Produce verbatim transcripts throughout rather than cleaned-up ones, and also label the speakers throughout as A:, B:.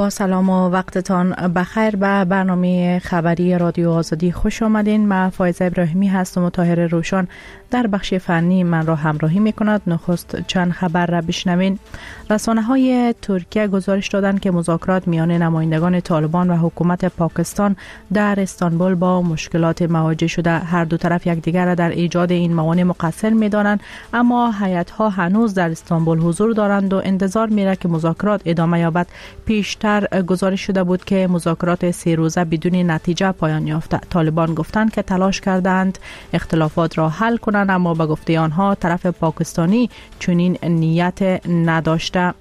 A: با سلام و وقتتان بخیر. به برنامه خبری رادیو آزادی خوش آمدین. من فایزه ابراهیمی هستم و طاهر روشن در بخش فنی من را همراهی می کند. نخست چند خبر را بشنوین. رسانه های ترکیه گزارش دادند که مذاکرات میان نمایندگان طالبان و حکومت پاکستان در استانبول با مشکلات مواجه شده. هر دو طرف یکدیگر را در ایجاد این موانع مقصر می دانند، اما هیئت‌ها هنوز در استانبول حضور دارند و انتظار میره که مذاکرات ادامه یابد. پیشتر گزارش شده بود که مذاکرات سه روزه بدون نتیجه پایان یافته. طالبان گفتند که تلاش کردند اختلافات را حل کنند، اما به گفته آنها طرف پاکستانی چنین نیت نداشته.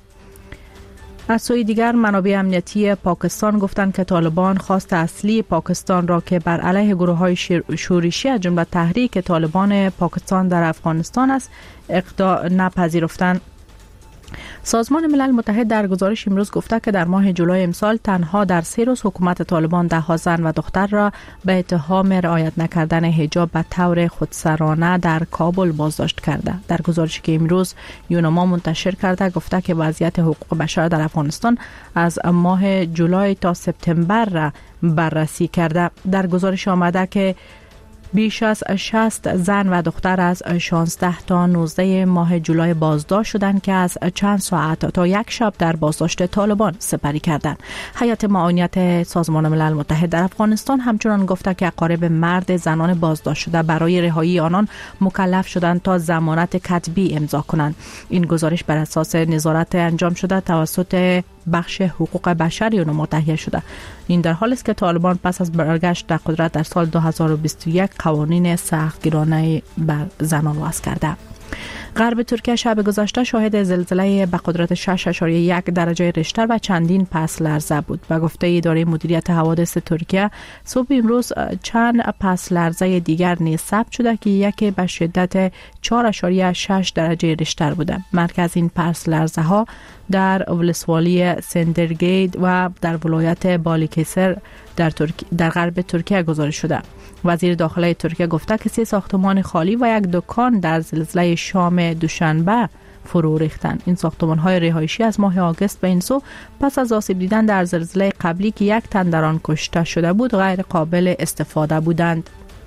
A: از سوی دیگر منابع امنیتی پاکستان گفتند که طالبان خواست اصلی پاکستان را که بر علیه گروه‌های شورشی از جمله تحریک طالبان پاکستان در افغانستان است اقدام نپذیرفتند. سازمان ملل متحد در گزارش امروز گفته که در ماه جولای امسال تنها در سه روز حکومت طالبان ده ها زن و دختر را به اتهام رعایت نکردن حجاب به طور خودسرانه در کابل بازداشت کرده. در گزارشی که امروز یونما منتشر کرده گفته که وضعیت حقوق بشر در افغانستان از ماه جولای تا سپتامبر را بررسی کرده. در گزارش آمده که بیش از شصت زن و دختر از شانزده تا نوزده ماه جولای بازداشت شدند که از چند ساعت تا یک شب در بازداشت طالبان سپری کردند. هیئت معاونت سازمان ملل متحد در افغانستان همچنان گفته که اقارب مرد زنان بازداشت شده برای رهایی آنان مکلف شدند تا ضمانت کتبی امضا کنند. این گزارش بر اساس نظارت انجام شده توسط بخش حقوق بشر یونما تهیه شده. این در حالی است که طالبان پس از برگشت در قدرت در سال دو هزار و بیست و یک قوانین سختگیرانه بر زنان وضع کرده. غرب ترکیه شب گذشته شاهد زلزله به قدرت شش اشاریه یک درجه ریشتر و چندین پس لرزه بود. به گفته اداره مدیریت حوادث ترکیه صبح امروز چند پس لرزه دیگر نیز ثبت شده که یکی به شدت چهار اشاریه شش درجه ریشتر بوده. مرکز این پس لرزه ها در ولسوالی سندرگید و در ولایت بالیکسر در ترک... در غرب ترکیه گزارش شده. وزیر داخله ترکیه گفته که سه ساختمان خالی و یک دکان در زلزله شام دوشنبه فرو ریختند. این ساختمان‌های رهایشی از ماه آگوست به این سو پس از آسیب دیدن در زلزله قبلی که یک تن در آن کشته شده بود غیر قابل استفاده بودند.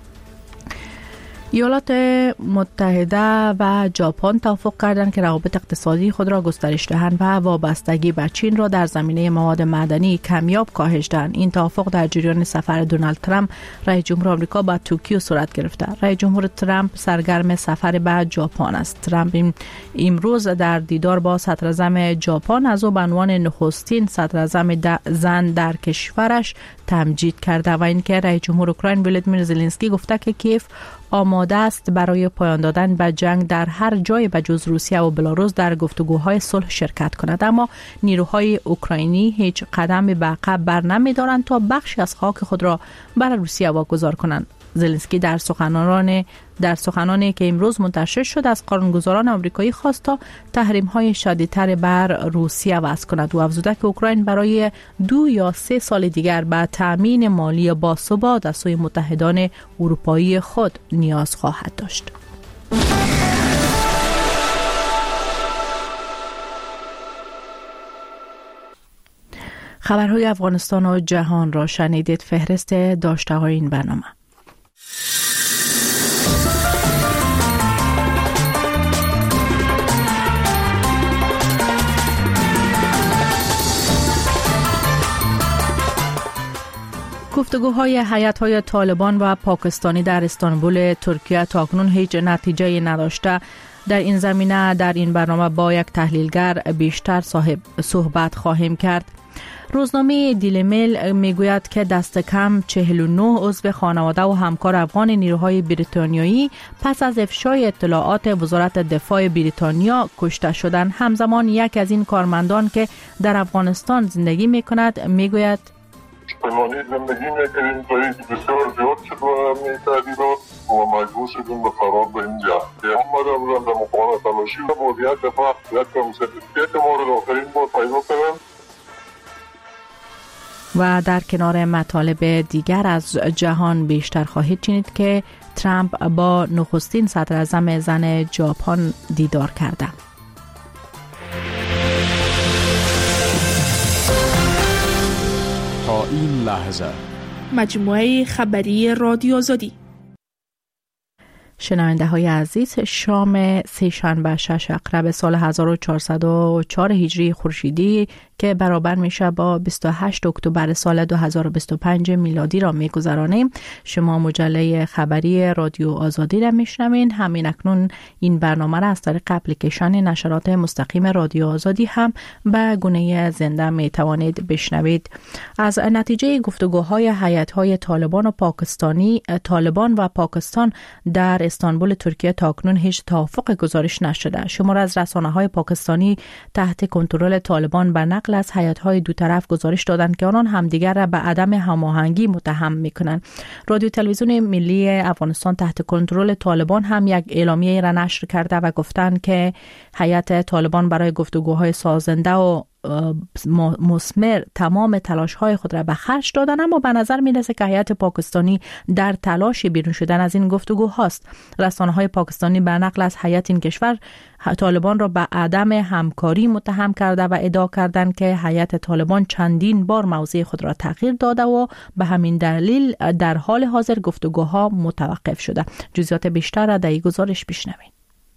A: ایالات متحده و ژاپن توافق کردند که روابط اقتصادی خود را گسترش دهند و وابستگی به چین را در زمینه مواد معدنی کمیاب کاهش دهند. این توافق در جریان سفر دونالد ترامپ رئیس جمهور آمریکا به توکیو صورت گرفته. رئیس جمهور ترامپ سرگرم سفر به ژاپن است. ترامپ امروز در دیدار با صدراعظم ژاپن از او به عنوان نخستین صدراعظم زن در کشورش تمجید کرده و اینکه رئیس جمهور اوکراین ولادیمیر زلنسکی گفته که کیف آماده است برای پایان دادن به جنگ در هر جای به جز روسیه و بلاروس در گفتگوهای صلح شرکت کند، اما نیروهای اوکراینی هیچ قدمی به عقب بر نمی‌دارند تا بخشی از خاک خود را بر روسیه واگذار کنند. زلنسکی در سخنرانی در سخنانی که امروز منتشر شد از قانونگذاران آمریکایی خواست تا تحریم‌های شدیدتر بر روسیه وضع کند و افزوده که اوکراین برای دو یا سه سال دیگر به تأمین مالی باثبات از سوی متحدان اروپایی خود نیاز خواهد داشت. خبرهای افغانستان و جهان را شنیدید. فهرست داشته‌های این برنامه. گفتگوهای هیئت‌های طالبان و پاکستانی در استانبول ترکیه تاکنون هیچ نتیجه نداشته. در این زمینه در این برنامه با یک تحلیلگر بیشتر صاحب صحبت خواهیم کرد. روزنامه دیلی میل میگوید که دست کم چهل و نه عضو خانواده و همکار افغان نیروهای بریتانیایی پس از افشای اطلاعات وزارت دفاع بریتانیا کشته شدند. همزمان یک از این کارمندان که در افغانستان زندگی میکند میگوید
B: پیمانی زندگی میکنیم جایی که بسیار زیاد شد و میتردید و مجبور شدیم به فرار به اینجا. آمده بودن در مقابل تلاشی و بودیت دفاع یک کم سرتیفیکیت مورد آخرین بود پیدا کنم.
A: و در کنار مطالب دیگر از جهان بیشتر خواهید شنید که ترامپ با نخستین صدراعظم زن ژاپن دیدار کرده.
C: تا این لحظه
D: مجموعه خبری رادیو آزادی.
A: شنونده های عزیز، شام سه‌شنبه شش اقرب سال هزار و چهارصد و چهار هجری خورشیدی که برابر میشه با بیست و هشت اکتبر سال دو هزار و بیست و پنج میلادی را میگذرانیم. شما مجله خبری رادیو آزادی را میشنوین. همین اکنون این برنامه را از طریق اپلیکیشن نشرات مستقیم رادیو آزادی هم به گونه زنده میتوانید بشنوید. از نتیجه گفتگوهای هیئت‌های طالبان و پاکستانی طالبان و پاکستان در استانبول ترکیه تاکنون هیچ توافق گزارش نشده. شمار از رسانه‌های پاکستانی تحت کنترل طالبان به نقل از هیئت‌های دو طرف گزارش دادند که آنان همدیگر را به عدم هماهنگی متهم می‌کنند. رادیو تلویزیون ملی افغانستان تحت کنترل طالبان هم یک اعلامیه را نشر کرده و گفتند که هیئت طالبان برای گفتگوهای سازنده و مثمر تمام تلاش‌های خود را به خرج دادن، اما به نظر می‌رسه که هیئت پاکستانی در تلاش بیرون شدن از این گفتگوهاست. رسانه‌های پاکستانی به نقل از هیئت این کشور طالبان را به عدم همکاری متهم کرده و ادعا کردند که هیئت طالبان چندین بار موضع خود را تغییر داده و به همین دلیل در حال حاضر گفتگوها متوقف شده. جزئیات بیشتر را در این گزارش بشنوید.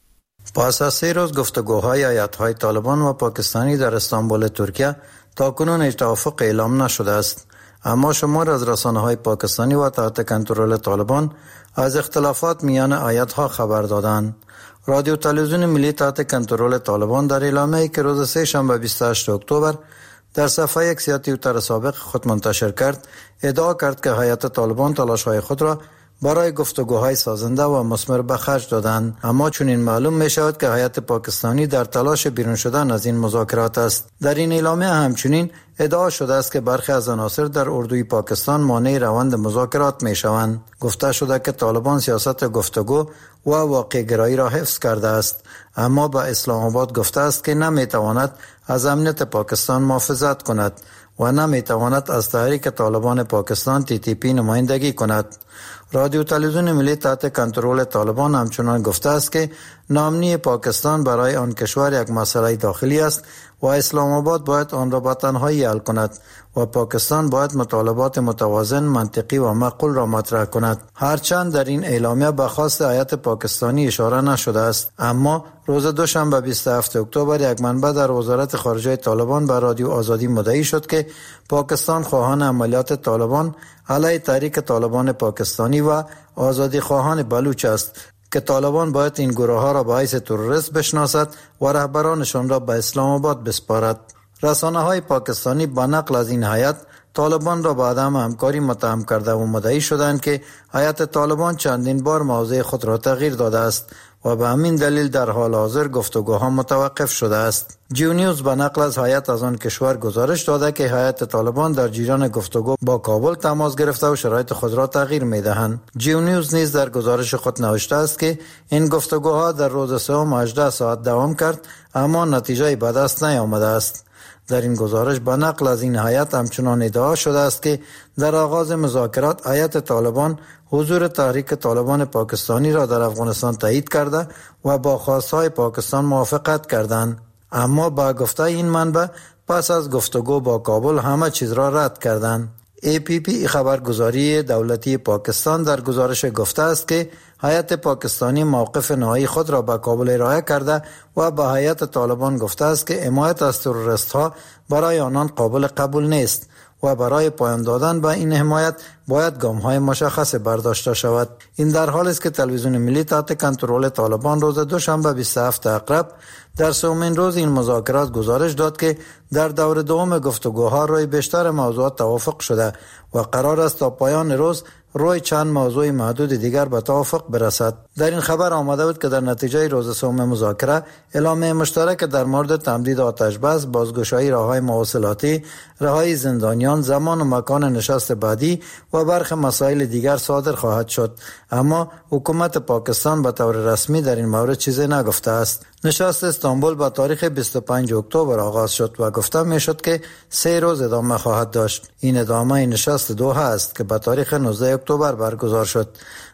E: پس از سه روز گفتگوهای هیئت‌های طالبان و پاکستانی در استانبول ترکیه تاکنون هیچ توافق اعلام نشده است، اما شمار از رسانه‌های پاکستانی و تحت کنترل طالبان از اختلافات میان هیئت‌ها خبر دادند. رادیو تلویزیون ملی تحت کنترل طالبان در اعلامیه‌ای که روز سه شنبه بیست و هشت اکتبر در صفحه یک سی توییتر سابق خود منتشر کرد، ادعا کرد که هیئت طالبان تلاش‌های خود را برای گفتگوهای سازنده و مثمر به خرج دادند، اما چون این معلوم می شود که هیئت پاکستانی در تلاش بیرون شدن از این مذاکرات است. در این اعلامیه همچنین ادعا شده است که برخی از عناصر در اردوی پاکستان مانع روند مذاکرات می شوند. گفته شده که طالبان سیاست گفتگو و واقع گرایی را حفظ کرده است، اما به اسلام آباد گفته است که نمی تواند از امنیت پاکستان محافظت کند و نمی تواند از تحریک طالبان پاکستان تی تی پی نمایندگی کند. رادیو تلویزیون ملی تحت کنترل طالبان همچنان گفته است که ناامنی پاکستان برای آن کشور یک مسئله داخلی است و اسلام آباد باید آن را به تنهایی حل کند و پاکستان باید مطالبات متوازن، منطقی و معقول را مطرح کند. هرچند در این اعلامیه به خواست هیئت پاکستانی اشاره نشده است، اما روز دوشنبه بیست و هفت اکتبر یک منبع در وزارت خارجه طالبان به رادیو آزادی مدعی شد که پاکستان خواهان عملیات طالبان علیه تحریک طالبان پاکستانی و آزادی خواهان بلوچ است که طالبان باید این گروه ها را به حیث تروریست بشناسد و رهبرانشان را به اسلام آباد بسپارد. رسانه های پاکستانی با نقل از این هیئت طالبان را به عدم همکاری متهم کرده و مدعی شدند که هیئت طالبان چندین بار موضع خود را تغییر داده است و به همین دلیل در حال حاضر گفتگوها متوقف شده است. جیو نیوز به نقل از هیئت از آن کشور گزارش داده که هیئت طالبان در جریان گفتگو با کابل تماس گرفته و شرایط خود را تغییر می‌دهند. جیو نیوز نیز در گزارش خود نوشته است که این گفتگوها در روز سوم هجده ساعت دوام کرد، اما نتیجه به دست نیامده است. در این گزارش به نقل از این هیئت همچنان ادعا شده است که در آغاز مذاکرات هیئت طالبان حضور تحریک طالبان پاکستانی را در افغانستان تایید کرده و با خواستهای پاکستان موافقت کردند، اما با گفته این منبع پس از گفتگو با کابل همه چیز را رد کردند. ای پی پی خبرگزاری دولتی پاکستان در گزارش گفته است که هیئت پاکستانی موقف نهایی خود را به کابل ارائه کرده و به هیئت طالبان گفته است که حمایت از تروریست‌ها برای آنان قابل قبول نیست و برای پایان دادن به این حمایت باید گام‌های مشخص برداشته شود. این در حالی است که تلویزیون ملی تحت کنترل طالبان روز دوشنبه بیست و هفت اقرب در سومین روز این مذاکرات گزارش داد که در دور دوم گفتگوها روی بیشتر موضوعات توافق شده و قرار است تا پایان روز روی چند موضوع محدود دیگر به توافق برسد. در این خبر آمده بود که در نتیجه روز سوم مذاکره اعلامیه مشترک در مورد تمدید آتش بس، بازگشایی راههای مواصلاتی، رهایی زندانیان، زمان و مکان نشست بعدی و برخی مسائل دیگر صادر خواهد شد، اما حکومت پاکستان به طور رسمی در این مورد چیزی نگفته است. نشست استانبول با تاریخ بیست و پنج اکتبر آغاز شد و گفته می شد که سه روز ادامه خواهد داشت. این ادامه نشست دوحه است که به تاریخ نوزده اکتبر برگزار شد.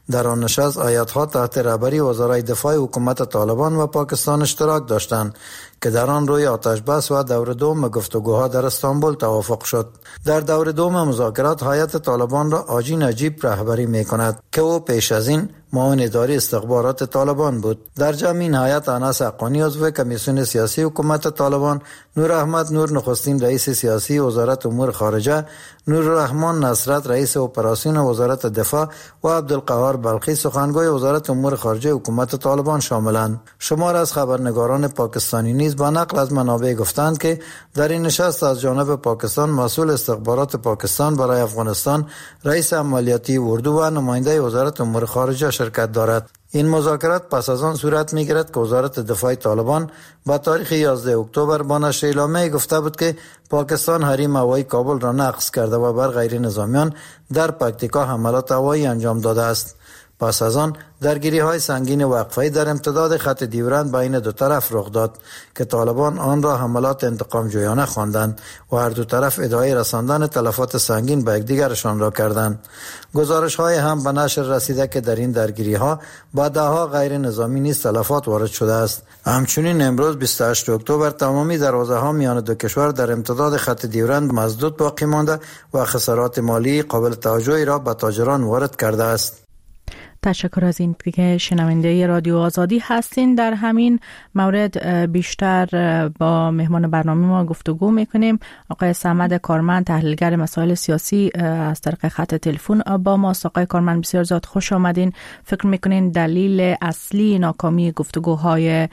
E: در آن نشست آیت‌ها تحت رهبری وزرای دفاع حکومت طالبان و پاکستان اشتراک داشتند که در آن روی آتش بس و دور دوم گفتگوها در استانبول توافق شد. در دور دوم مذاکرات هیئت طالبان را آجی نجیب رهبری می‌کند که او پیش از این معاون اداری استخبارات طالبان بود. در جمع این هیئت انس حقانی عضو کمیسیون سیاسی حکومت طالبان، نور احمد نور نخستین رئیس سیاسی وزارت امور خارجه، نور الرحمن نصرت رئیس اپراسیون وزارت دفاع و عبدالقهار بلخی سخنگوی وزارت امور خارجه حکومت طالبان شاملند. شمار از خبرنگاران پاکستانی نیز با نقل از منابع گفتند که در این نشست از جانب پاکستان مسئول استخبارات پاکستان برای افغانستان، رئیس عملیاتی اردو و نماینده وزارت امور خارجه شرکت دارد. این مذاکرات پس از آن صورت می‌گیرد که وزارت دفاع طالبان با تاریخ یازده اکتبر با نشر اعلامیه گفته بود که پاکستان حریم هوایی کابل را نقض کرده و بر غیر نظامیان در پکتیکا حملات هوایی انجام داده است. پس از آن درگیری‌های سنگین وقفه‌ای در امتداد خط دیورند بین دو طرف رخ داد که طالبان آن را حملات انتقام جویانه خواندند و هر دو طرف ادعای رساندن تلفات سنگین به یکدیگرشان را کردند. گزارش‌های هم به نشر رسیده که در این درگیری‌ها با ده‌ها غیر نظامی نیز تلفات وارد شده است. همچنین امروز بیست و هشتم اکتبر تمامی دروازه‌ها میان دو کشور در امتداد خط دیورند مسدود باقی مانده و خسارات مالی قابل توجهی را به تاجران وارد کرده است.
A: تشکر از این که شنونده رادیو آزادی هستین. در همین مورد بیشتر با مهمان برنامه ما گفتگو میکنیم. آقای صمد کارمند، تحلیلگر مسائل سیاسی، از طریق خط تلفن با ما. آقای کارمند بسیار زیاد خوش آمدین. فکر میکنین دلیل اصلی ناکامی گفتگوهای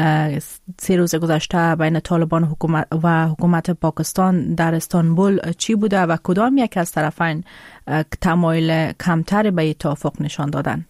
A: سه روز گذشته بین طالبان حکومت و حکومت پاکستان در استانبول چی بوده و کدام یک از طرفین تمایل کمتر به توافق نشان دادن؟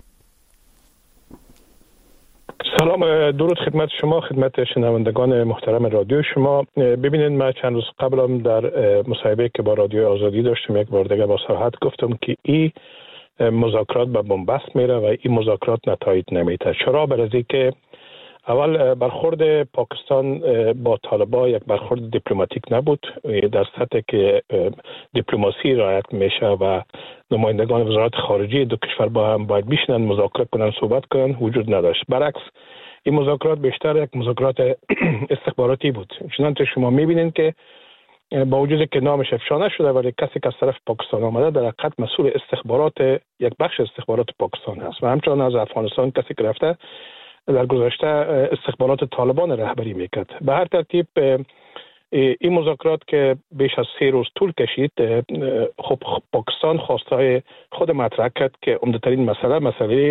C: سلام، درود خدمت شما، خدمت شنوندگان محترم رادیو شما. ببینید، من چند روز قبلم در مصاحبه که با رادیو آزادی داشتم یک بار دیگه با صراحت گفتم که این مذاکرات به بنبست میره و این مذاکرات نتایج نمیده. چرا؟ برای که اول برخورد پاکستان با طالبان یک برخورد دیپلماتیک نبود، در سطحی که دیپلماسی رعایت میشه و نمایندگان وزارت خارجه دو کشور با هم باید بشینن مذاکره کنن صحبت کنن وجود نداشت. برعکس این مذاکرات بیشتر یک مذاکرات استخباراتی بود. چنانچه شما میبینید که با وجود که نامش افشا نشده ولی کسی که از طرف پاکستان آمده در حقیقت مسئول استخبارات یک بخش استخبارات پاکستان هست و همچنان از افغانستان کسی که رفته در گذشته استخبارات طالبان رهبری میکرد. به هر ترتیب این مذاکرات که بیش از سه روز طول کشید، خب پاکستان خواستهای خود مطرح کرد که عمده‌ترین مسئله مسئله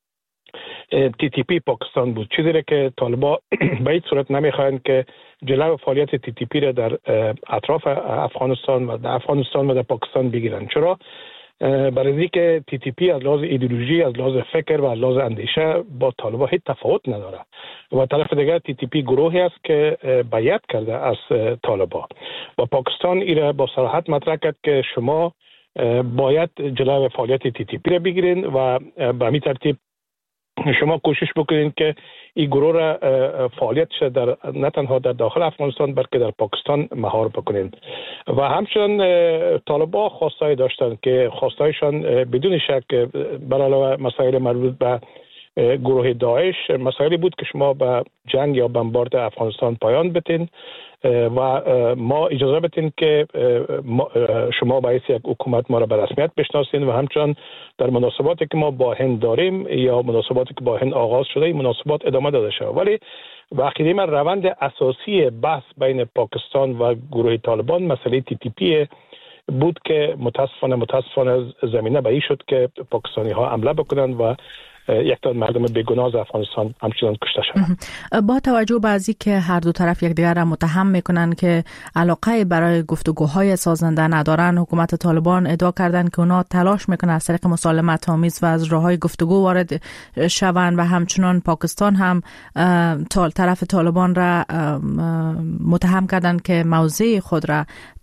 C: تی تی پی پاکستان بود، چیزی که طالبان به هیچ صورت نمیخواهند که جلو فعالیت تی تی پی را در اطراف افغانستان و در افغانستان و در پاکستان بگیرند. چرا؟ برای اینکه تی تی پی از لحاظ ایدئولوژی، از لحاظ فکر و از لحاظ اندیشه با طالبان هیچ تفاوت نداره و طرف دیگر تی تی پی گروهی است که بیعت کرده از طالبان و پاکستان ایره با صراحت مطرح کرد که شما باید جلو فعالیت تی تی پی را بگیرین و به همین ترتیب شما کوشش بکنید که این گروه را فعالیتش در نه تنها در داخل افغانستان بلکه در پاکستان مهار بکنید. و همچنین طالبان خواستای داشتند که خواستایشان بدون شک بر علاوه مسائل مربوط به گروه داعش مسائلی بود که شما به جنگ یا بمبارد افغانستان پایان بدین و ما اجازه بدین که شما باعث یک حکومت ما را به رسمیت بشناسین و همچنین در مناسباتی که ما با هند داریم یا مناسباتی که با هند آغاز شده این مناسبات ادامه داده شود. ولی واقعی من روند اساسی بحث بین پاکستان و گروه طالبان مسئله تی تی پی بود که متاسفانه متاسفانه زمینه به این شد که پاکستانی ها حمله بکنند و یک تا مردم بیگناه از افغانستان همچنان کشته شدند.
A: با توجه به اینکه که هر دو طرف یکدیگر را متهم میکنن که علاقه برای گفتگوهای سازنده ندارن، حکومت طالبان ادعا کردند که اونا تلاش میکنن از طریق مسالمت آمیز و از راههای گفتگو وارد شوند و همچنان پاکستان هم طرف طالبان را متهم کردند که موضع خود را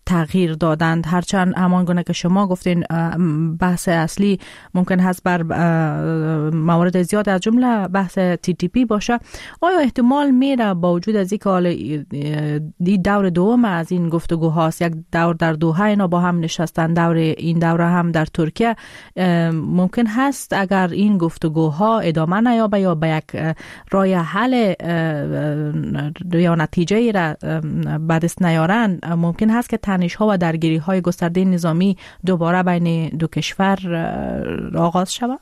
A: تغییر دادند. هرچند همان گونه که شما گفتین بحث اصلی ممکن هست بر موارد زیاد از جمله بحث تی تی پی باشه. آیا احتمال میره با وجود از اینکه حالا این دور دوم از این گفتگوهاست، یک دور در دوحه اینا با هم نشستن، دور این دوره هم در ترکیه، ممکن هست اگر این گفتگوها ادامه نیابه یا به یک راه حل یا نتیجه را به دست نیارن، ممکن هست که تنش‌ها و درگیری‌های گسترده نظامی دوباره بین دو کشور آغاز شود؟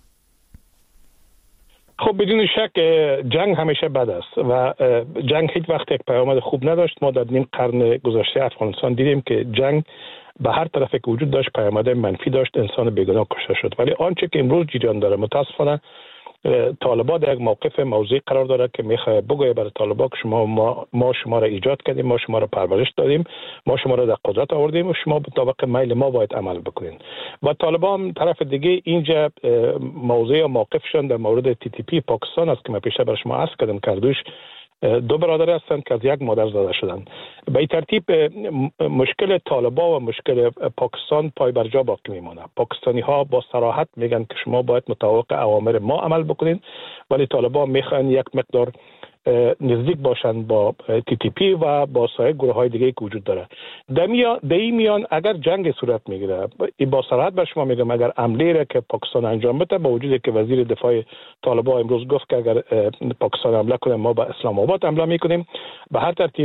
C: خب بدون شک جنگ همیشه بد است و جنگ هیچ وقت یک پیامد خوب نداشت. ما در نیم قرن گذشته افغانستان دیدیم که جنگ به هر طرفی که وجود داشت پیامد منفی داشت، انسان بیگناه کشته شد. ولی آنچه که امروز جریان داره متاسفانه طالبان در یک موقف موضعی قرار داره که میخواد بگوید برای طالبان که شما ما, ما شما را ایجاد کردیم، ما شما را پرورش دادیم، ما شما را در قدرت آوردیم و شما به طابق میل ما باید عمل بکنین. و طالبان طرف دیگه اینجا موضع و موقفشون در مورد تی تی پی پاکستان است که ما پیش بر شما عرض کردم کردوش دو برادر هستند که از یک مادر زاده شدند. به این ترتیب مشکل طالبان و مشکل پاکستان پای بر جا باقی میمونه. پاکستانی ها با صراحت میگن که شما باید مطابق اوامر ما عمل بکنین، ولی طالبان میخوان یک مقدار نزدیک باشند با تی تی پی و با سایر گروه های دیگه که وجود داره. در این میان اگر جنگ صورت میگیره، با صراحت بر شما میگم اگر عملی را که پاکستان انجام بده، با وجودی که وزیر دفاع طالبان امروز گفت که اگر پاکستان حمله کنه ما به اسلام آباد حمله میکنیم، به هر ترتیب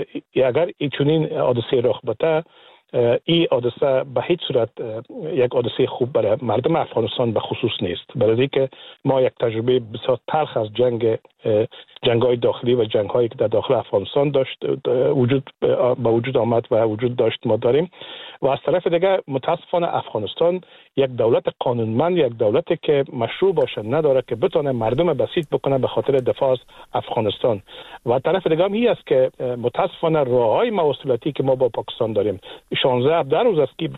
C: اگر این چنین حادثه رخ بده، این حادثه به هیچ صورت یک حادثه خوب برای مردم افغانستان به خصوص نیست، برای اینکه ما یک تجربه بسیار تلخ از جنگ جنگ‌های داخلی و جنگ‌هایی که در داخل افغانستان داشت وجود به وجود آمد و وجود داشت ما داریم. و از طرف دیگه متاسفانه افغانستان یک دولت قانونمند، یک دولتی که مشروع باشه نداره که بتونه مردم بسیط بکنه به خاطر دفاع از افغانستان. و طرف دیگه هم این است که متاسفانه راههای مواصلاتی که ما با پاکستان داریم شانزده هفده روز است که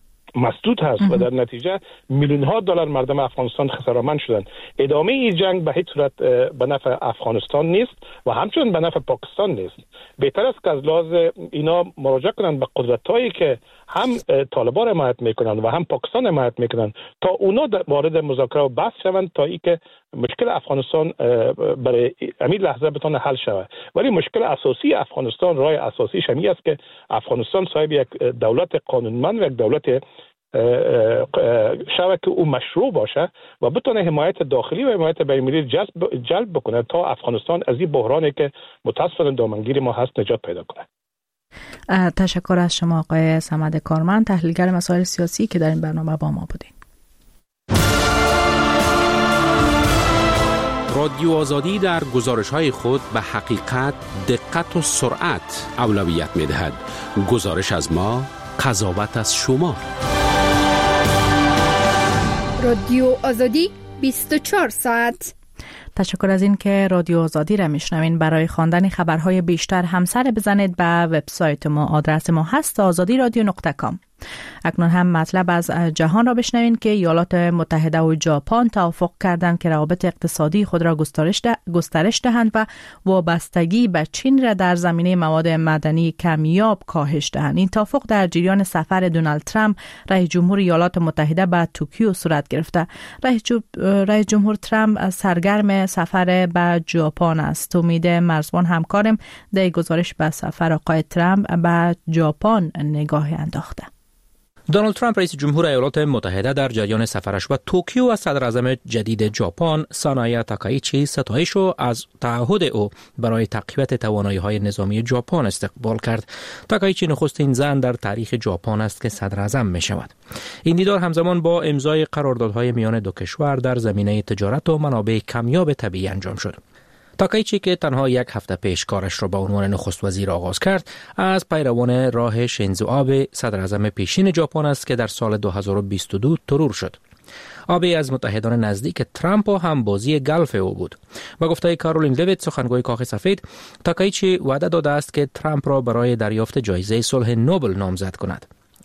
C: مسدود هست و در نتیجه میلیون ها دلار مردم افغانستان خسارتمند شدن. ادامه این جنگ به هیچ صورت به نفع افغانستان نیست و همچنین به نفع پاکستان نیست. بهتر است که از لحاظ اینا مراجعه کنند به قدرتایی که هم طالبان حمایت میکنند و هم پاکستان حمایت میکنند تا اونا وارد مذاکره و بحث شوند تا اینکه مشکل افغانستان برای همین لحظه بتونه حل شود. ولی مشکل اساسی افغانستان، راه اساسیش همین است که افغانستان صاحب یک دولت قانونمند و یک دولت شود که او مشروع باشه و بتونه حمایت داخلی و حمایت بین‌المللی جلب جلب بکنه تا افغانستان از این بحرانی که متاسفانه دامنگیر ما هست نجات پیدا کنه.
A: تشکر از شما آقای صمد کارمند، تحلیلگر مسائل سیاسی که در این برنامه با ما بودین.
F: رادیو آزادی در گزارش‌های خود به حقیقت، دقت و سرعت اولویت می‌دهد. گزارش از ما، قضاوت از شما.
D: رادیو آزادی بیست و چهار ساعت.
A: تشکر از این که رادیو آزادی را میشنوین. برای خواندن خبرهای بیشتر همسر بزنید به وبسایت ما. آدرس ما هست آزادی رادیو نقطه کام. اکنون هم مطلب از جهان را بشنوین که ایالات متحده و ژاپن توافق کردند که روابط اقتصادی خود را گسترش ده، گسترش دهند و وابستگی به چین را در زمینه مواد معدنی کمیاب کاهش دهند. این توافق در جریان سفر دونالد ترامپ رئیس جمهور ایالات متحده به توکیو صورت گرفته. رئیس جمهور ترامپ سرگرم سفر به ژاپن است. امید مرزبان همکارم در گزارش به سفر آقای ترامپ به ژاپن نگاهی انداخته.
G: دونالد ترامپ رئیس جمهور ایالات متحده در جریان سفرش به توکیو از صدر اعظم جدید ژاپن سانایا تاکایچی ستایش را از تعهد او برای تقویت توانایی‌های نظامی ژاپن استقبال کرد. تاکایچی نخستین زن در تاریخ ژاپن است که صدر اعظم می‌شود. این دیدار همزمان با امضای قراردادهای میان دو کشور در زمینه تجارت و منابع کمیاب طبیعی انجام شد. تاکایچی که تنها یک هفته پیش کارش را به عنوان نخست وزیر آغاز کرد، از پیروان راه شینزو آبه صدر اعظم پیشین ژاپن است که در سال دو هزار و بیست و دو ترور شد. آبه از متحدان نزدیک ترامپ و هم بازی گلف او بود. با گفته کارولین لویت سخنگوی کاخ سفید، تاکایچی وعده داده است که ترامپ را برای دریافت جایزه صلح نوبل نامزد کند.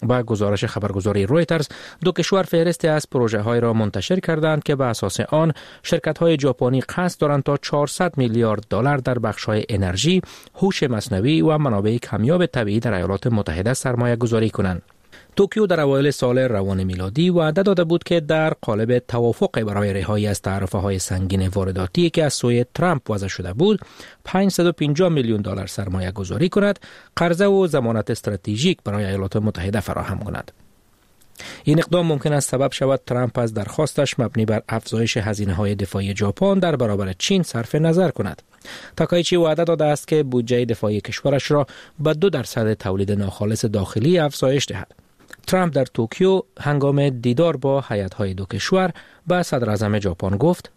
G: با گزارش خبرگزاری رویترز، دو کشور فهرستی از پروژه های را منتشر کردند که به اساس آن شرکت های ژاپنی قصد دارند تا چهارصد میلیارد دلار در بخش های انرژی، هوش مصنوعی و منابع کمیاب طبیعی در ایالات متحده سرمایه گذاری کنند. توکیو در اوایل سال روان میلادی وعده داده بود که در قالب توافق برای رهایی از تعرفه‌های سنگین وارداتی که از سوی ترامپ وضع شده بود، پانصد و پنجاه میلیون دلار سرمایه گذاری کند، قرضه و ضمانت استراتژیک برای ایالات متحده فراهم کند. این اقدام ممکن است سبب شود ترامپ از درخواستش مبنی بر افزایش هزینه‌های دفاعی ژاپن در برابر چین صرف نظر کند. تاکایچی وعده داده است که بودجه دفاعی کشورش را به دو درصد تولید ناخالص داخلی افزایش دهد. ترامپ در توکیو هنگام دیدار با هیئت‌های دو کشور به صدر اعظم ژاپن گفت: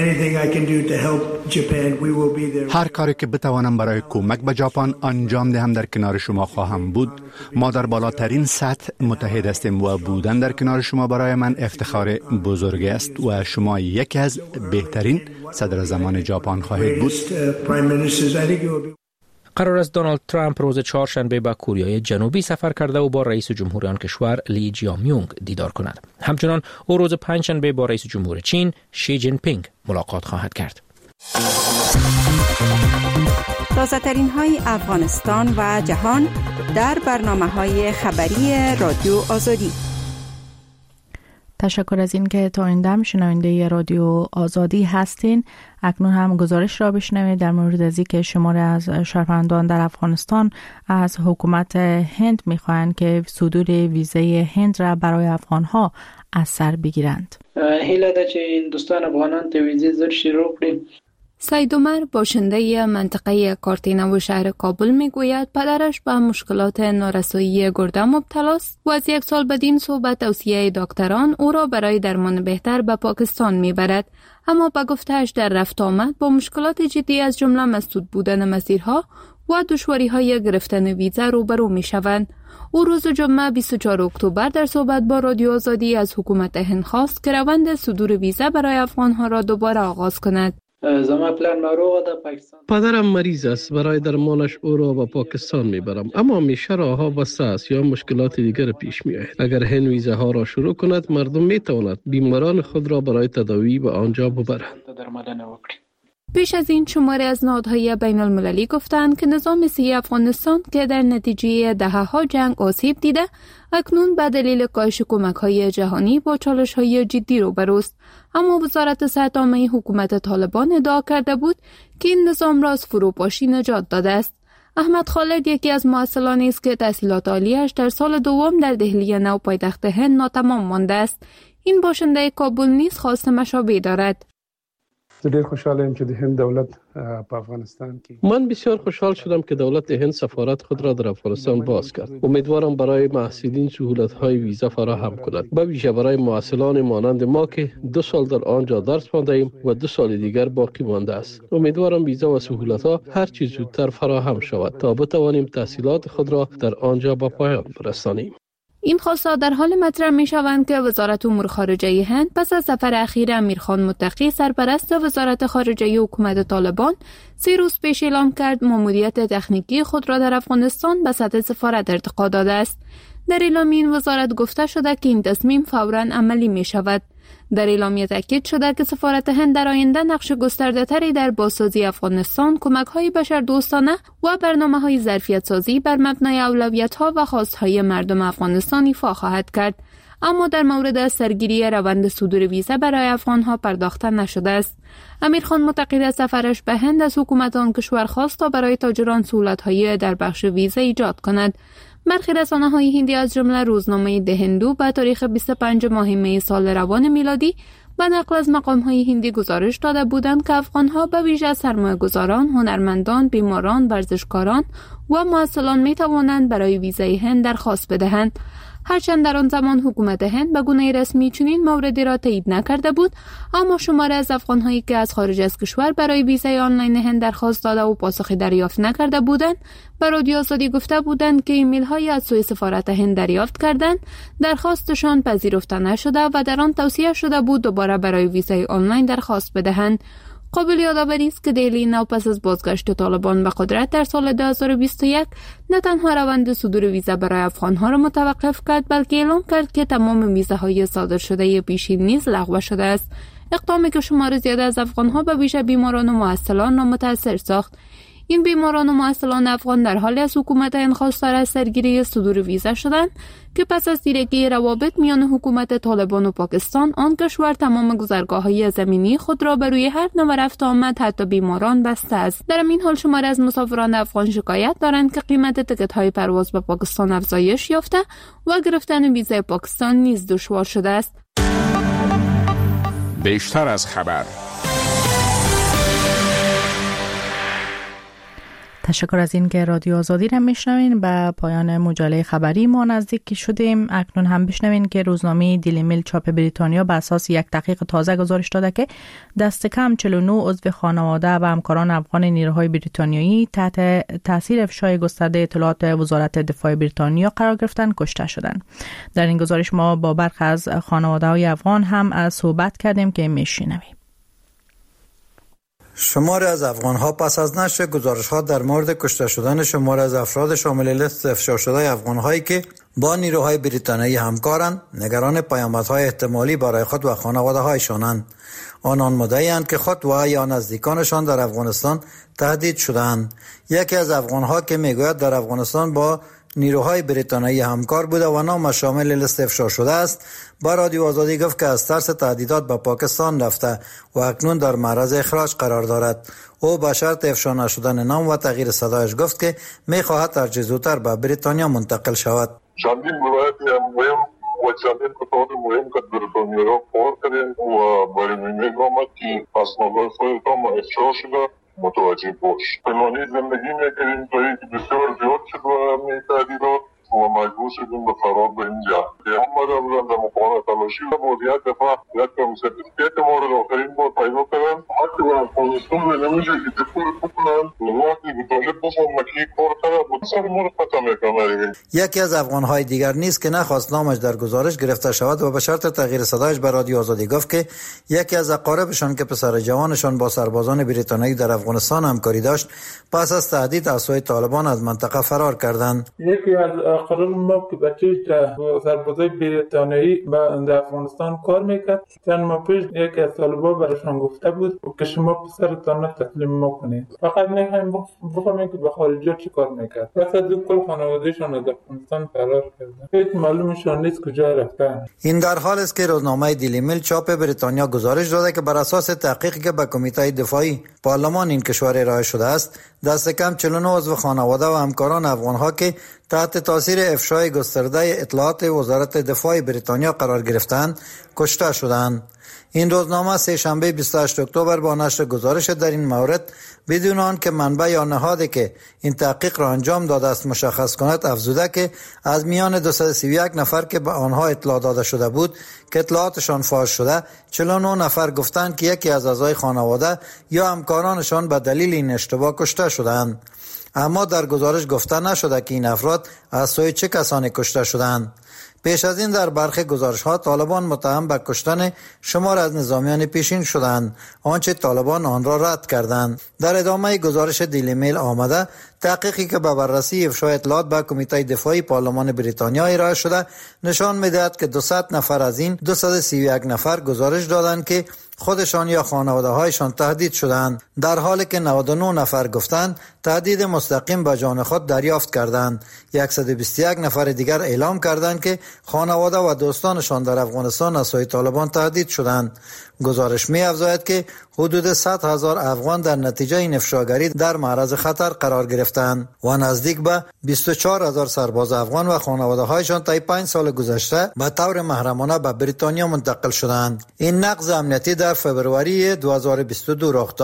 H: هر کاری که بتوانم برای کمک به ژاپن انجام دهم در کنار شما خواهم بود. ما در بالاترین سطح متحد هستیم و بودن در کنار شما برای من افتخار بزرگی است و شما یکی از بهترین صدراعظمان ژاپن خواهید بود.
G: قرار است دونالد ترامپ روز چهارشنبه به کره جنوبی سفر کرده و با رئیس جمهور آن کشور لی جیامیونگ دیدار کند. همچنان او روز پنجشنبه با رئیس جمهور چین شی جین پینگ ملاقات خواهد کرد.
I: تازه ترین های افغانستان و جهان در برنامه های خبری رادیو آزادی.
A: تشکر از این که تا این دم شنونده رادیو آزادی هستین. اکنون هم گزارش را بشنوید در مورد از اینکه شماری از شهروندان در افغانستان از حکومت هند می‌خواهند که صدور ویزای هند را برای افغان‌ها از سر بگیرند.
J: هیله ده چې هندوستان افغانان ته ویزې زر شروع کړي.
K: سید عمر باشنده منطقه کارتینو و شهر کابل میگوید پدرش به مشکلات نارسایی گرده مبتلاست و از یک سال بدین سو به توصیه دکتران او را برای درمان بهتر به پاکستان میبرد، اما به گفته‌اش در رفت آمد با مشکلات جدی از جمله مسدود بودن مسیرها و دشواری‌های گرفتن ویزا روبرو میشوند. او روز جمعه بیست و چهارم اکتبر در صحبت با رادیو آزادی از حکومت هند خواست که روند صدور ویزا برای افغان‌ها را دوباره آغاز کند.
J: زما پلان ناروغه در پاکستان.
L: پدرم مریض است، برای درمانش او را به پاکستان میبرم، اما همیشه راهها بسته است یا مشکلات دیگر پیش میآید. اگر هند ویزاها را شروع کند، مردم میتواند بیماران خود را برای تداوی به آنجا ببرند.
K: پیش از این شماری از نهادهای بین المللی گفتند که نظام صحی افغانستان که در نتیجه دهه‌ها جنگ آسیب دیده، اکنون به دلیل کاهش کمک‌های جهانی با چالش‌های جدی روبروست. اما وزارت صحت عامه حکومت طالبان ادعا کرده بود که این نظام را از فروپاشی نجات داده است. احمد خالد یکی از مؤثرانی است که تحصیلات عالیش در سال دوم در دهلی نو پایتخت هند ناتمام مانده است. این باشنده کابل نیز خواست مشابه دارد.
M: ډېر خوشاله یم چې د هند دولت په افغانستان کې
L: من بسیار خوشحال شدم که دولت هند سفارت خود را در افغانستان باز کرد. امیدوارم برای محصلین سهولت‌های ویزا فراهم کند، به ویژه برای محصلان مانند ما که دو سال در آنجا درس خوانده ایم و دو سال دیگر باقی مانده است. امیدوارم ویزا و سهولت‌ها هر چه زودتر فراهم شود تا بتوانیم تحصیلات خود را در آنجا به پایان برسانیم.
K: این خواستها در حال مطرح می شوند که وزارت امور خارجه هند پس از سفر اخیر امیرخان متقی سرپرست وزارت خارجه حکومت طالبان سه روز پیش اعلام کرد ماموریت تکنیکی خود را در افغانستان به سطح سفارت ارتقا داده است. در اعلامیه این وزارت گفته شده که این تصمیم فوراً عملی می شود. در اعلامیه تاکید شده که سفارت هند در آینده نقش گسترده‌تری در بازسازی افغانستان، کمک‌های بشردوستانه و برنامه‌های ظرفیت‌سازی بر مبنای اولویت‌ها و خواست‌های مردم افغانستان ایفا خواهد کرد. اما در مورد سرگیری روند صدور ویزا برای افغان‌ها پرداخته نشده است. امیرخان متقی در سفرش به هند از حکومت آن کشور خواست تا برای تاجران سهولت‌های در بخش ویزا ایجاد کند. برخی رسانه‌های هندی از جمله روزنامه ده هندو به تاریخ بیست و پنجم ماه می سال روان میلادی به نقل از مقام‌های هندی گزارش داده بودند که افغان‌ها به ویژه سرمایه‌گذاران، هنرمندان، بیماران، ورزشکاران و محصلان می‌توانند برای ویزای هند درخواست بدهند. هرچند در آن زمان حکومت هند به گونه رسمی چنین موردی را تایید نکرده بود، اما شماری از افغان‌هایی که از خارج از کشور برای ویزای آنلاین هند درخواست داده و پاسخی دریافت نکرده بودند، به رادیو آزادی گفته بودند که ایمیل‌های از سوی سفارت هند دریافت کردند، درخواستشان پذیرفته نشده و در آن توصیه شده بود دوباره برای ویزای آنلاین درخواست بدهند. قابل یادآوری است که دهلی نو پس از بازگشت طالبان به قدرت در سال دو هزار و بیست و یک نه تنها روند صدور ویزا برای افغان‌ها را متوقف کرد، بلکه اعلام کرد که تمام ویزاهای صادر شده پیشین نیز لغو شده است. اقدامی که شمار زیاده از افغان‌ها به ویژه بیماران و معسلان را متاثر ساخت. این بیماران و معسلان افغان در حالی از حکومت این خواستار از سرگیری صدور ویزا شدند که پس از تیرگی روابط میان حکومت طالبان و پاکستان، آن کشور تمام گذرگاه‌های زمینی خود را بر روی هر نوع رفت آمد حتی بیماران بسته است. در این حال شمار از مسافران افغان شکایت دارند که قیمت تکت‌های پرواز به پاکستان افزایش یافته و گرفتن ویزای پاکستان نیز دشوار شده است.
F: بیشتر از خبر.
A: تشکر از این که رادیو آزادی را میشنوین. به پایان مجله خبری ما نزدیک شدیم. اکنون هم بشنوین که روزنامه دیلی میل چاپ بریتانیا به اساس یک تحقیق تازه گزارش داده که دست کم چهل و نه عضو خانواده و همکاران افغان نیروهای بریتانیایی تحت تاثیر افشای گسترده اطلاعات وزارت دفاع بریتانیا قرار گرفتن کشته شدند. در این گزارش ما با برخی از خانواده‌های افغان هم از صحبت کردیم که میشنویم.
E: شمار از افغان‌ها پس از نشر گزارش‌ها در مورد کشته شدن شمار از افراد شامل لیست افشا شده افغان‌هایی که با نیروهای بریتانیایی همکارند، نگران پیامدهای احتمالی برای خود و خانواده‌هایشانند. آنان مدعی‌اند که خود و یا نزدیکانشان در افغانستان تهدید شدند. یکی از افغان‌ها که میگوید در افغانستان با نیروهای بریتانیایی همکار بوده و نام شامل لیست افشا شده است، با رادیو آزادی گفت که از ترس تهدیدات به پاکستان رفته و اکنون در معرض اخراج قرار دارد. او به شرط افشا نشدن نام و تغییر صدایش گفت که می‌خواهد هرچه زودتر به بریتانیا منتقل شود.
B: چندین ولایت مهم و چندین قطعات مهم که بریتانیا را کار کردند و برای می‌آمد که اسنادهای خودتان افشا شده متوجه باش. فلانی زندگی میکنیم جایی که بسیار زیاد شد و میتردیدات و مجبور شدیم به فرار به اینجا. آمده بودن در مقام تلاشی و مدیریت دفاع یک کم سرتیفیکیت ما را آخرین بار پیدا کردن. حتی به افغانستان و نمیشه که دفور بکنن وقتی به طالب بفهم مکی کار کرد و سر ما را فتح میکنن.
E: یکی از افغانهای دیگر نیست که نخواست نامش در گزارش گرفته شود و به شرط تغییر صدایش به رادیو آزادی گفت که یکی از اقاربشان که پسر جوانشان با سربازان بریتانیایی در افغانستان همکاری داشت، پس از تهدید از سوی طالبان از منطقه فرار کردند.
N: یکی از اقارب ما که بچه‌ش در سربازای بریتانیایی در افغانستان کار میکرد، چند ماه پیش یکی از طالبان برایشان گفته بود که شما پسرتان را تسلیم ما کنید، فقط میخوایم بفهمیم که به خارجی چی کار میکرد. پس از این کل خانوادهشان از افغانستان فرار کردن، هیچ معلومشان نیست کجا رفتن.
E: این در حال است که روزنامه دیلی میل چاپ بریتانیا گزارش داده که بر اساس تحقیقی که به کمیته دفاعی پارلمان این کشور ارائه شده است، دست کم چهل و نه عضو خانواده و همکاران افغان‌ها که تحت تاثیر افشای گسترده اطلاعات وزارت دفاع بریتانیا قرار گرفتند کشته شدند. این روزنامه سه شنبه بیست و هشتم اکتبر با نشر گزارش در این مورد بدون آن که منبع یا نهادی که این تحقیق را انجام داده است مشخص کند، افزوده که از میان دویست و سی و یک نفر که به آنها اطلاع داده شده بود که اطلاعاتشان فاش شده، چهل و نه نفر گفتند که یکی از اعضای خانواده یا همکارانشان به دلیل این اشتباه کشته شدند. اما در گزارش گفته نشده که این افراد از سوی چه کسانی کشته شدند. پیش از این در برخی گزارش‌ها طالبان متهم به کشتن شمار از نظامیان پیشین شدند، آنچه طالبان آن را رد کردند. در ادامه گزارش دیلی میل آمده، تحقیقی که به بررسی افشای اطلاعات به کمیته دفاعی پارلمان بریتانیا ارائه شده نشان می‌دهد که دویست نفر از این دویست و سی و یک نفر گزارش دادند که خودشان یا خانواده‌هایشان تهدید شدند، در حالی که نود و نه نفر گفتند تهدید مستقیم به جان خود دریافت کردند. صد و بیست و یک نفر دیگر اعلام کردند که خانواده و دوستانشان در افغانستان از سوی طالبان تهدید شدند. گزارش می افزاید که حدود صد هزار افغان در نتیجه این افشاگری در معرض خطر قرار گرفتند و نزدیک به بیست و چهار هزار سرباز افغان و خانواده هایشان طی پنج سال گذشته به طور محرمانه به بریتانیا منتقل شدند. این نقض امنیتی در فبروری دو هزار و بیست و دو رخ داد.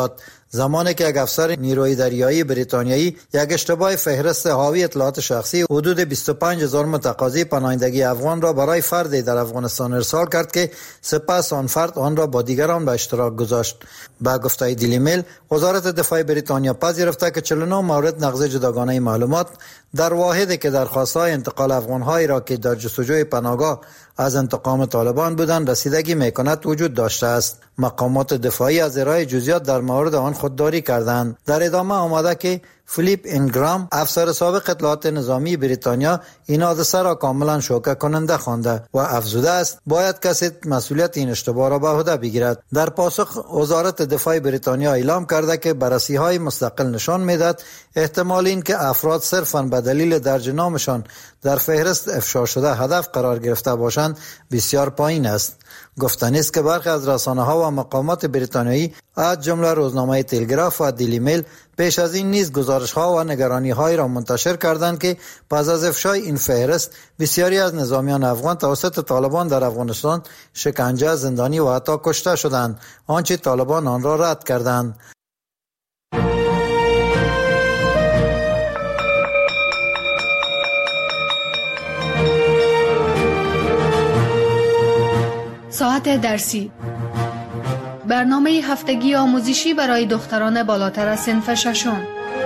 E: زمانی که یک افسر نیروی دریایی بریتانیایی یک اشتباه فهرست حاوی اطلاعات شخصی حدود بیست و پنج هزار متقاضی پناهندگی افغان را برای فردی در افغانستان ارسال کرد که سپس آن فرد آن را با دیگران به اشتراک گذاشت. با گفته دیلی میل، وزارت دفاع بریتانیا پذیرفته که چهل و نه مورد نقض جداگانه معلومات در واحدی که درخواست‌های انتقال افغان‌هایی را که در جستجوی پناهگاه از انتقام طالبان بودند رسیدگی می‌کند وجود داشته است. مقامات دفاعی از ارائه جزئیات در مورد آن خودداری کردند. در ادامه آمده که فیلیپ اینگرام، افسر سابق اطلاعات نظامی بریتانیا، این حادثه را کاملا شوکه کننده خوانده و افزوده است باید کسی مسئولیت این اشتباه را به عهده بگیرد. در پاسخ وزارت دفاع بریتانیا اعلام کرده که بررسی‌های مستقل نشان می‌دهد احتمال این که افراد صرفاً به دلیل درج نامشان در فهرست افشا شده هدف قرار گرفته باشند بسیار پایین است. گفتنی است که برخی از رسانه‌ها و مقامات بریتانیایی از جمله روزنامه تلگراف و دیلی میل پیش از این نیز گزارش‌ها و نگرانی‌هایی را منتشر کردند که پس از افشای این فهرست بسیاری از نظامیان افغان توسط طالبان در افغانستان شکنجه، زندانی و حتی کشته شدند، آنچه طالبان آن را رد کردند.
D: ساعت درسی، برنامه هفتگی آموزشی برای دختران بالاتر از صنف ششم.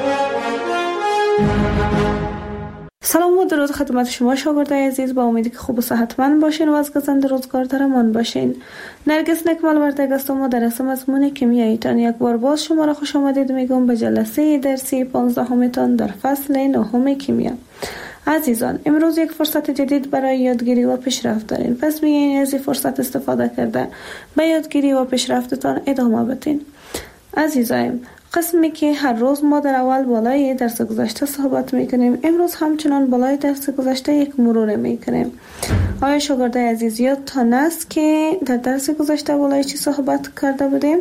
O: سلام و درود خدمت شما شاگردای عزیز، با امیدی که خوب و صحتمند باشین و از گزند روزگار درمان باشین. نرگس نکمل ورتگ هستم و در اسم مضمون کیمیایی تان یک بار باز شما را خوش آمدید میگم به جلسه درسی پانزدهم تان در فصل نهم کیمیا. عزیزان، امروز یک فرصت جدید برای یادگیری و پیشرفت دارین، پس بیاین از این فرصت استفاده کرده به یادگیری و پیشرفتتان ادامه بدین. عزیزایم، قسمی که هر روز ما در اول بالای درس گذشته صحبت میکنیم، امروز همچنان بالای درس گذشته یک مرور میکنیم. آیا شاگردای عزیز یادتان است که در درس گذشته بالای چی صحبت کرده بودیم؟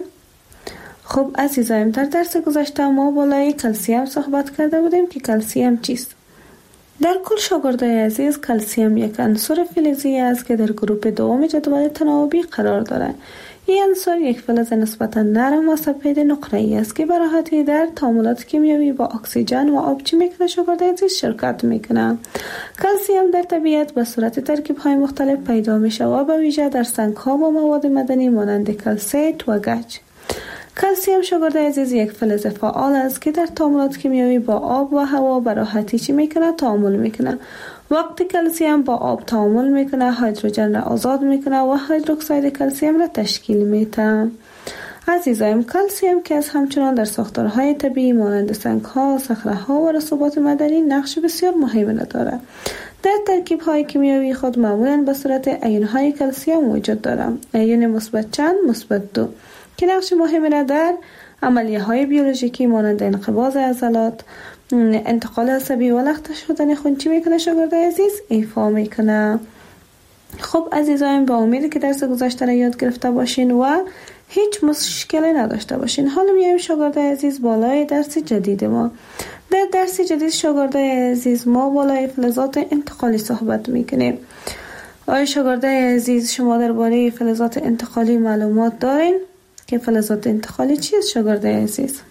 O: خب عزیزایم، در درس گذشته ما بالای کلسیم صحبت کرده بودیم که کلسیم چیست؟ در کل شاگردای عزیز، کلسیم یک عنصر فلزی است که در گروه دوم جدول تناوبی قرار دارد. این عنصر یک فلز نسبتا نرم و سفید نقره‌ای است که به راحتی در تعاملات کیمیایی با اکسیژن و آب چی میکنه شاگردای عزیز شرکت میکنه. کلسیم در طبیعت به صورت ترکیب‌های مختلف پیدا میشه و به ویژه در سنگ‌ها و مواد معدنی مانند کلسیت و گچ. کلسیم شاگردای عزیز یک فلز فعال است که در تعاملات کیمیایی با آب و هوا به راحتی چی میکنه؟ تعامل میکنه. وقتی کلسیم با آب تعامل میکنه، هیدروژن را آزاد میکنه و هیدروکساید کلسیم را تشکیل میده. عزیزایم، کلسیم که از همچنان در ساختارهای طبیعی مانند سنگ‌ها، صخره‌ها و رسوبات معدنی نقش بسیار مهمی دارد. در ترکیب‌های کیمیایی خود معمولاً به صورت آیون‌های کلسیم وجود دارد. آیون مثبت چند، مثبت دو، که نقش مهمی را در عملیه‌های بیولوژیکی مانند انقباض عضلات، انتقال عصبی و لخته شدن خون چی میکنه شاگردای عزیز؟ ایفا میکنه. خب عزیزان، با امیدی که درس گذشته را یاد گرفته باشین و هیچ مشکلی نداشته باشین. حالا میایم شاگردای عزیز بالای درس جدید ما. در درس جدید شاگردای عزیز ما بالای فلزات انتقالی صحبت میکنیم. آیا شاگردای عزیز شما درباره فلزات انتقالی معلومات دارین که فلزات انتقالی چیست شاگردای عزیز؟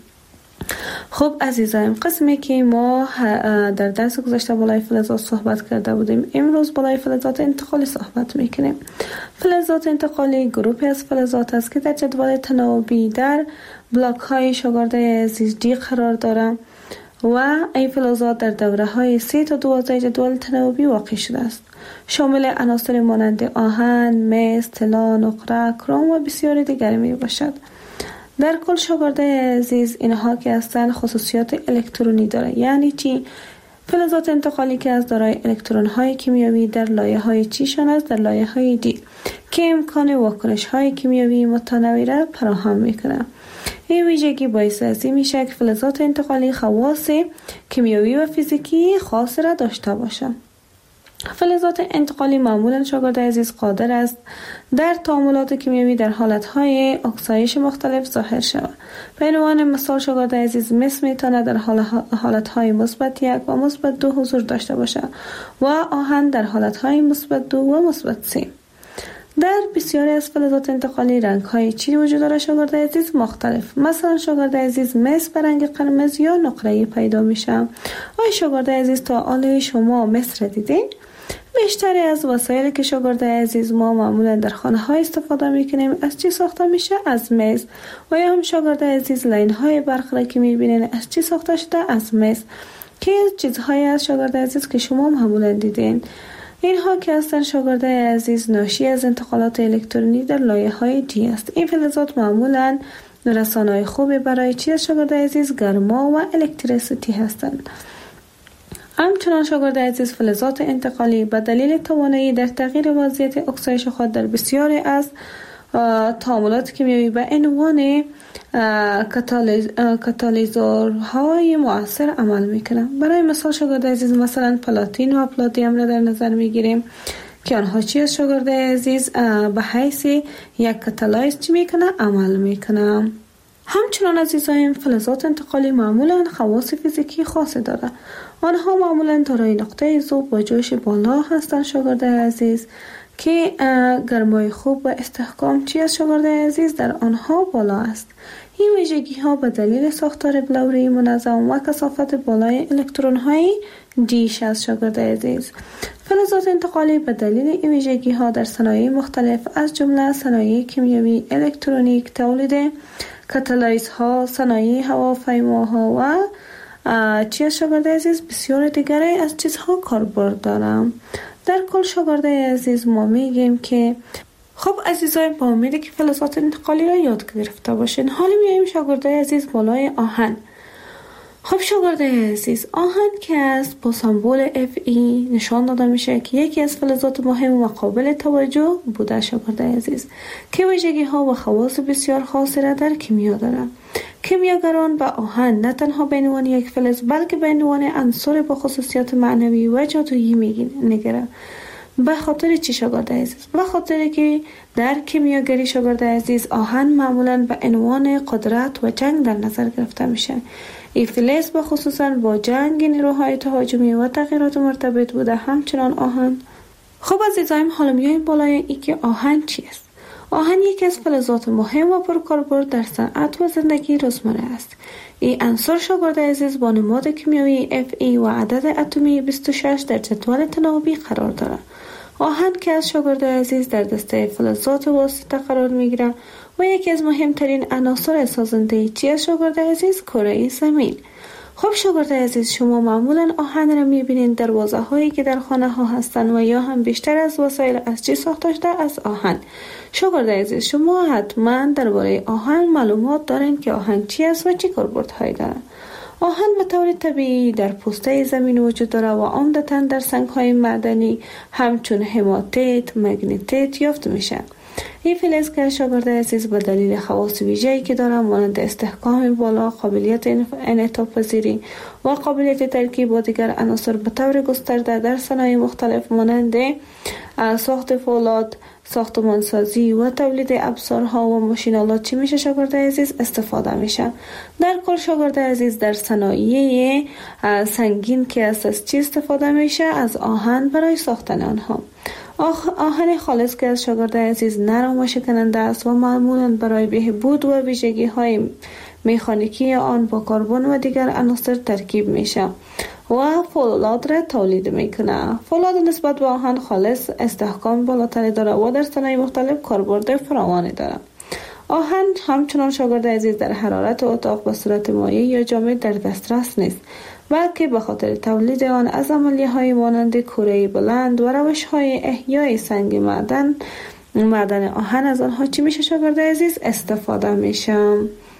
O: خب عزیزان، قسمی که ما در درس گذشته بالای فلزات صحبت کرده بودیم، امروز بالای فلزات انتقالی صحبت میکنیم. فلزات انتقالی گروهی از فلزات است که در جدول تناوبی در بلاک های شاگردای عزیز دی قرار دارند و این فلزات در دوره های سه تا دوازده جدول تناوبی واقع شده است. شامل عناصر مانند آهن، مس، طلا، نقره، کروم و بسیاری دیگر می باشد. در کل شاگردای عزیز، اینها که هستند خصوصیات الکترونی دارند. یعنی چی؟ فلزات انتقالی که از دارای الکترون های کیمیایی در لایه های چیشان است، در لایه های دی، که امکان واکنش های کیمیایی متنوع را فراهم میکنه. این ویژگی باعث از این میشه که فلزات انتقالی خواص کیمیایی و فیزیکی خاص را داشته باشند. فلزات انتقالی معمولا شاگرد عزیز قادر است در تعاملات کیمیایی در حالتهای اکسایش مختلف ظاهر شود. به عنوان مثال شاگرد عزیز مس میتواند در حالتهای مثبت یک و مثبت دو حضور داشته باشد و آهن در حالتهای مثبت دو و مثبت سه. در بسیاری از فلزات انتقالی رنگ های چی وجود داره شاگرد عزیز؟ مختلف. مثلا شاگرد عزیز مس به رنگ قرمز یا نقره‌ای پیدا میشه. آیا شاگرد عزیز تا حالا شما مس را دیدین؟ بیشتری از وسایلی که شاگرد عزیز ما معمولا در خانه ها استفاده میکنیم از چی ساخته میشه؟ از مس. و یا هم شاگرد عزیز لاین های برق را که میبینین از چی ساخته شده؟ از مس. که چیزهایی از شاگرد عزیز که شما معمولا دیدین. اینها که هستن شاگرد عزیز ناشی از انتقالات الکترونی در لایه های دی است. این فلزات معمولا رسانه‌های خوبی برای چی از شاگرد عزیز؟ گرما و الکتریسیتی هستند. همچنان شاگرد عزیز فلزات انتقالی به دلیل توانایی در تغییر وضعیت اکسایش خود در بسیاری از تعاملات کیمیایی به عنوان کاتالیزورهای مؤثر عمل میکنه. برای مثال شاگرد عزیز مثلا پلاتین و پلاتینیم را در نظر میگیریم که آنها چی از شاگرد عزیز به حیث یک کاتالایز چی میکنه؟ عمل میکنه. همچنان عزیزایم فلزات انتقالی معمولا خواص فیزیکی خاصی داره. آنها معمولا دارای نقطه ذوب و جوش بالا هستند شاگرد عزیز که گرمای خوب و استحکام چی از شاگرد عزیز در آنها بالا است. این ویژگی ها به دلیل ساختار بلوری منظم و کثافت بالای الکترون های دیش از شاگرد عزیز. فلزات انتقالی به دلیل این ویژگی ها در صنایع مختلف از جمله صنایع کیمیایی، الکترونیک، تولید کاتالایز ها، صنایع هواپیماها و چی از شاگرد عزیز بسیار دیگری از چیزها کاربرد دارم. در کل شاگرد عزیز ما میگیم که خب عزیزای با امیدی که فلزات انتقالی را یاد گرفته باشین. حالا میایم شاگرد عزیز بالای آهن. خب شاگرد عزیز آهن که از با سمبل اف ای نشان داده میشه که یکی از فلزات مهم و قابل توجه بوده شاگرد عزیز که ویژگی ها و خواص بسیار خاصی را در کیمیا داره. کیمیاگران به آهن نه تنها به عنوان یک فلز بلکه به عنوان عنصر با خصوصیات معنوی و جادویی میگیره. به خاطر چی شاگرد عزیز؟ به خاطر که در کیمیاگری شاگرد عزیز آهن معمولا به عنوان قدرت و جنگ در نظر گرفته میشه. این فلز با خصوصا با جنگ نیروهای تهاجمی و تغییرات مرتبط بوده. همچنان آهن. خب عزیزایم حالا میایم بالای ای که آهن چی است؟ آهن یکی از فلزات مهم و پرکاربرد در صنعت و زندگی روزمره است. این عنصر شاگرد عزیز با نماد کیمیایی اف ای و عدد اتمی بیست و شش در جدول تناوبی قرار دارد. آهن که از شاگرد عزیز در دسته فلزات واسطه قرار میگیره و یکی از مهمترین عناصر سازنده چی از شاگرد عزیز؟ کره زمین. خب شاگرد عزیز شما معمولا آهن را میبینید در واژه هایی که در خانه ها هستند و یا هم بیشتر از وسایل از چی ساخته شده؟ از آهن. شاگرد عزیز شما حتما درباره آهن معلومات دارین که آهن چی است و چی کاربردهایی داره. آهن به طور طبیعی در پوسته زمین وجود داره و عمدتاً در سنگ‌های معدنی همچون هماتیت، مگنیتیت یافت میشه. این فلز که شاگرد عزیز به دلیل خواص ویژه‌ای که داره مانند استحکام بالا، قابلیت انعطاف پذیری و قابلیت ترکیب با دیگر عناصر به طور گسترده در صنایع مختلف مانند ساخت فولاد، ساختمانسازی و تولید ابزارها و ماشین‌آلات چی میشه شاگرد عزیز استفاده میشه. در کل شاگرد عزیز در صنایع سنگین که از چی استفاده میشه؟ از آهن برای ساختن آنها. آهن خالص که از شاگرد عزیز نرم و شکننده است و معمولاً برای بهبود و ویژگی های مکانیکی آن با کربن و دیگر عناصر ترکیب میشه و فولاد را تولید میکنه. فولاد نسبت به آهن خالص استحکام بالاتری داره و در صنایع مختلف کاربرد فراوانی داره. آهن همچنان شاگرد عزیز در حرارت اتاق به صورت مایع یا جامد در دسترس نیست، بلکه به خاطر تولید آن از عملیه‌های مانند کره بلند و روش‌های احیای سنگ معدن معدن آهن از آنها چی میشه شاگرد عزیز استفاده میشه.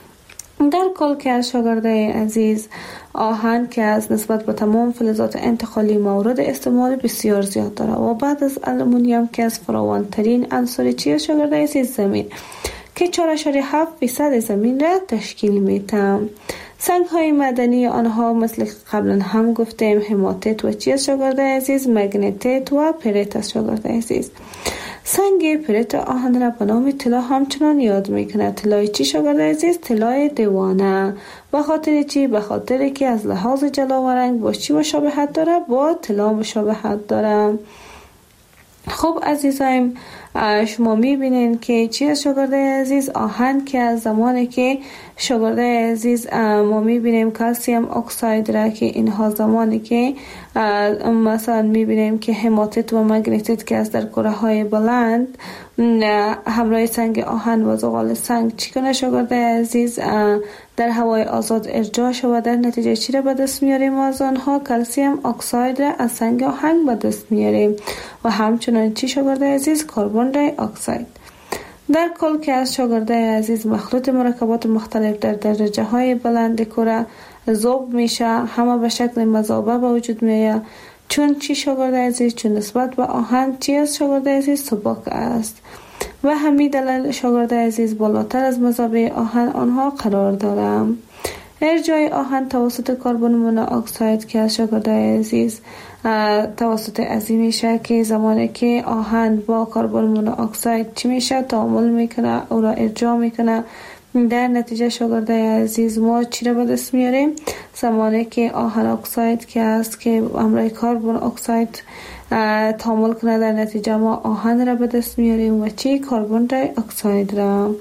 O: در کل که از شاگرد عزیز آهن که از نسبت به تمام فلزات انتقالی مورد استعمال بسیار زیاد داره و بعد از آلومینیوم که از فراوانترین عنصر چی از شاگرد عزیز زمین که چهار ممیز هفت درصد زمین را تشکیل میده. سنگ های معدنی آنها مثل قبلا هم گفتیم هماتیت و چی از شاگرد عزیز مگنیتیت و پریت از شاگرد عزیز. سنگ پریت آهن را به نام طلا همچنان یاد میکنه. طلای چی شاگرد عزیز؟ طلای دیوانه. به خاطر چی؟ به خاطر که از لحاظ جلا و رنگ با چی مشابهت داره؟ با طلا مشابهت داره. خب عزیزایم شما میبینین که چی از شاگرده عزیز؟ آهن که از زمانی که شاگرده عزیز ما میبینیم کلسیم اکساید را که اینها زمانی که مثلا میبینیم که هماتیت و مگنیتیت که از در کره های بلند همراه سنگ آهن و زغال سنگ چی کنه شاگرده عزیز در هوای آزاد ارجاع شود. در نتیجه چی را به دست میاریم؟ از آنها کلسیم اکساید را از سنگ آهن به دست میاریم و همچنان چی شاگرده عزیز؟ کربن دی اکساید. در کل که از شاگرده عزیز مخلوط مرکبات مختلف در درجه های بلند کره ذوب میشه، همه به شکل مذابه به وجود میاد. چون چی شاگرده عزیز؟ چون نسبت به آهن چی از شاگرده عزیز؟ سبک است و همین دلیل شاگرده عزیز بالاتر از مذابه آهن آنها قرار دارم. ارجاع آهن توسط کربن مونوکساید که از شاگرده عزیز توسط ازی میشه که زمانی که آهن با کربن مونوکساید چی میشه؟ تعامل میکنه، او را ارجاع میکنه. در نتیجه شاگرده عزیز ما چی را به دست میاریم؟ زمانی که آهن اکساید که است که همراه کربن اکساید تعامل کنه، در نتیجه ما آهن را به دست میاریم و چی؟ کربن دی اکساید را.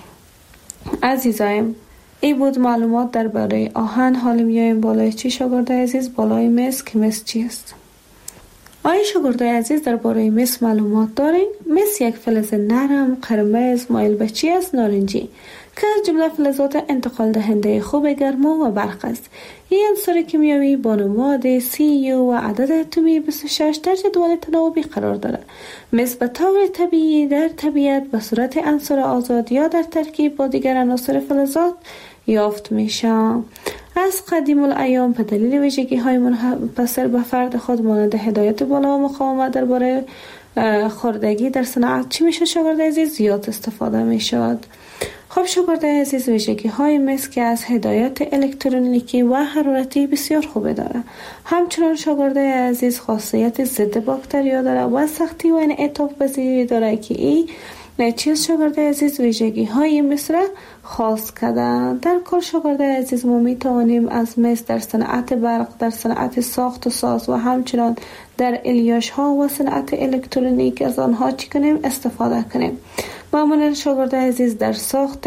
O: عزیزایم این بود معلومات درباره آهن. حالا میایم بالای چی شاگرده عزیز؟ بالای مس که مس چی است؟ آیا شاگرده عزیز درباره مس معلومات دارین؟ مس یک فلز نرم قرمز مایل به چی است؟ نارنجی که از جمله فلزات انتقال دهنده خوب گرما و برق است. این عنصر کیمیایی با نماد سی یو و عدد اتمی بیست و شش در جدول تناوبی قرار دارد. مس به طور طبیعی در طبیعت به صورت عنصر آزاد یا در ترکیب با دیگر عناصر فلزات یافت میشه. از قدیم الایام به دلیل ویژگی های منحصر به فرد خود مانند هدایت بالا و مقاومت درباره خوردگی در صنعت چی میشه شاگرده عزیز؟ زیاد استفاده میشد. خب شاگرده عزیز ویژگی های مس که از هدایت الکترونیکی و حرارتی بسیار خوبه داره. همچنان شاگرده عزیز خاصیت ضد باکتریا داره و سختی و انعطاف پذیری داره که این چیز شاگرده عزیز ویژگی های مس را خاص کردن. در کل شاگرده عزیز ما می توانیم از مس در صنعت برق، در صنعت ساخت و ساز و همچنان در الیاش ها و صنعت الکترونیک از آنها چی کنیم؟ استفاده کنیم. معمولا شاگرده عزیز در ساخت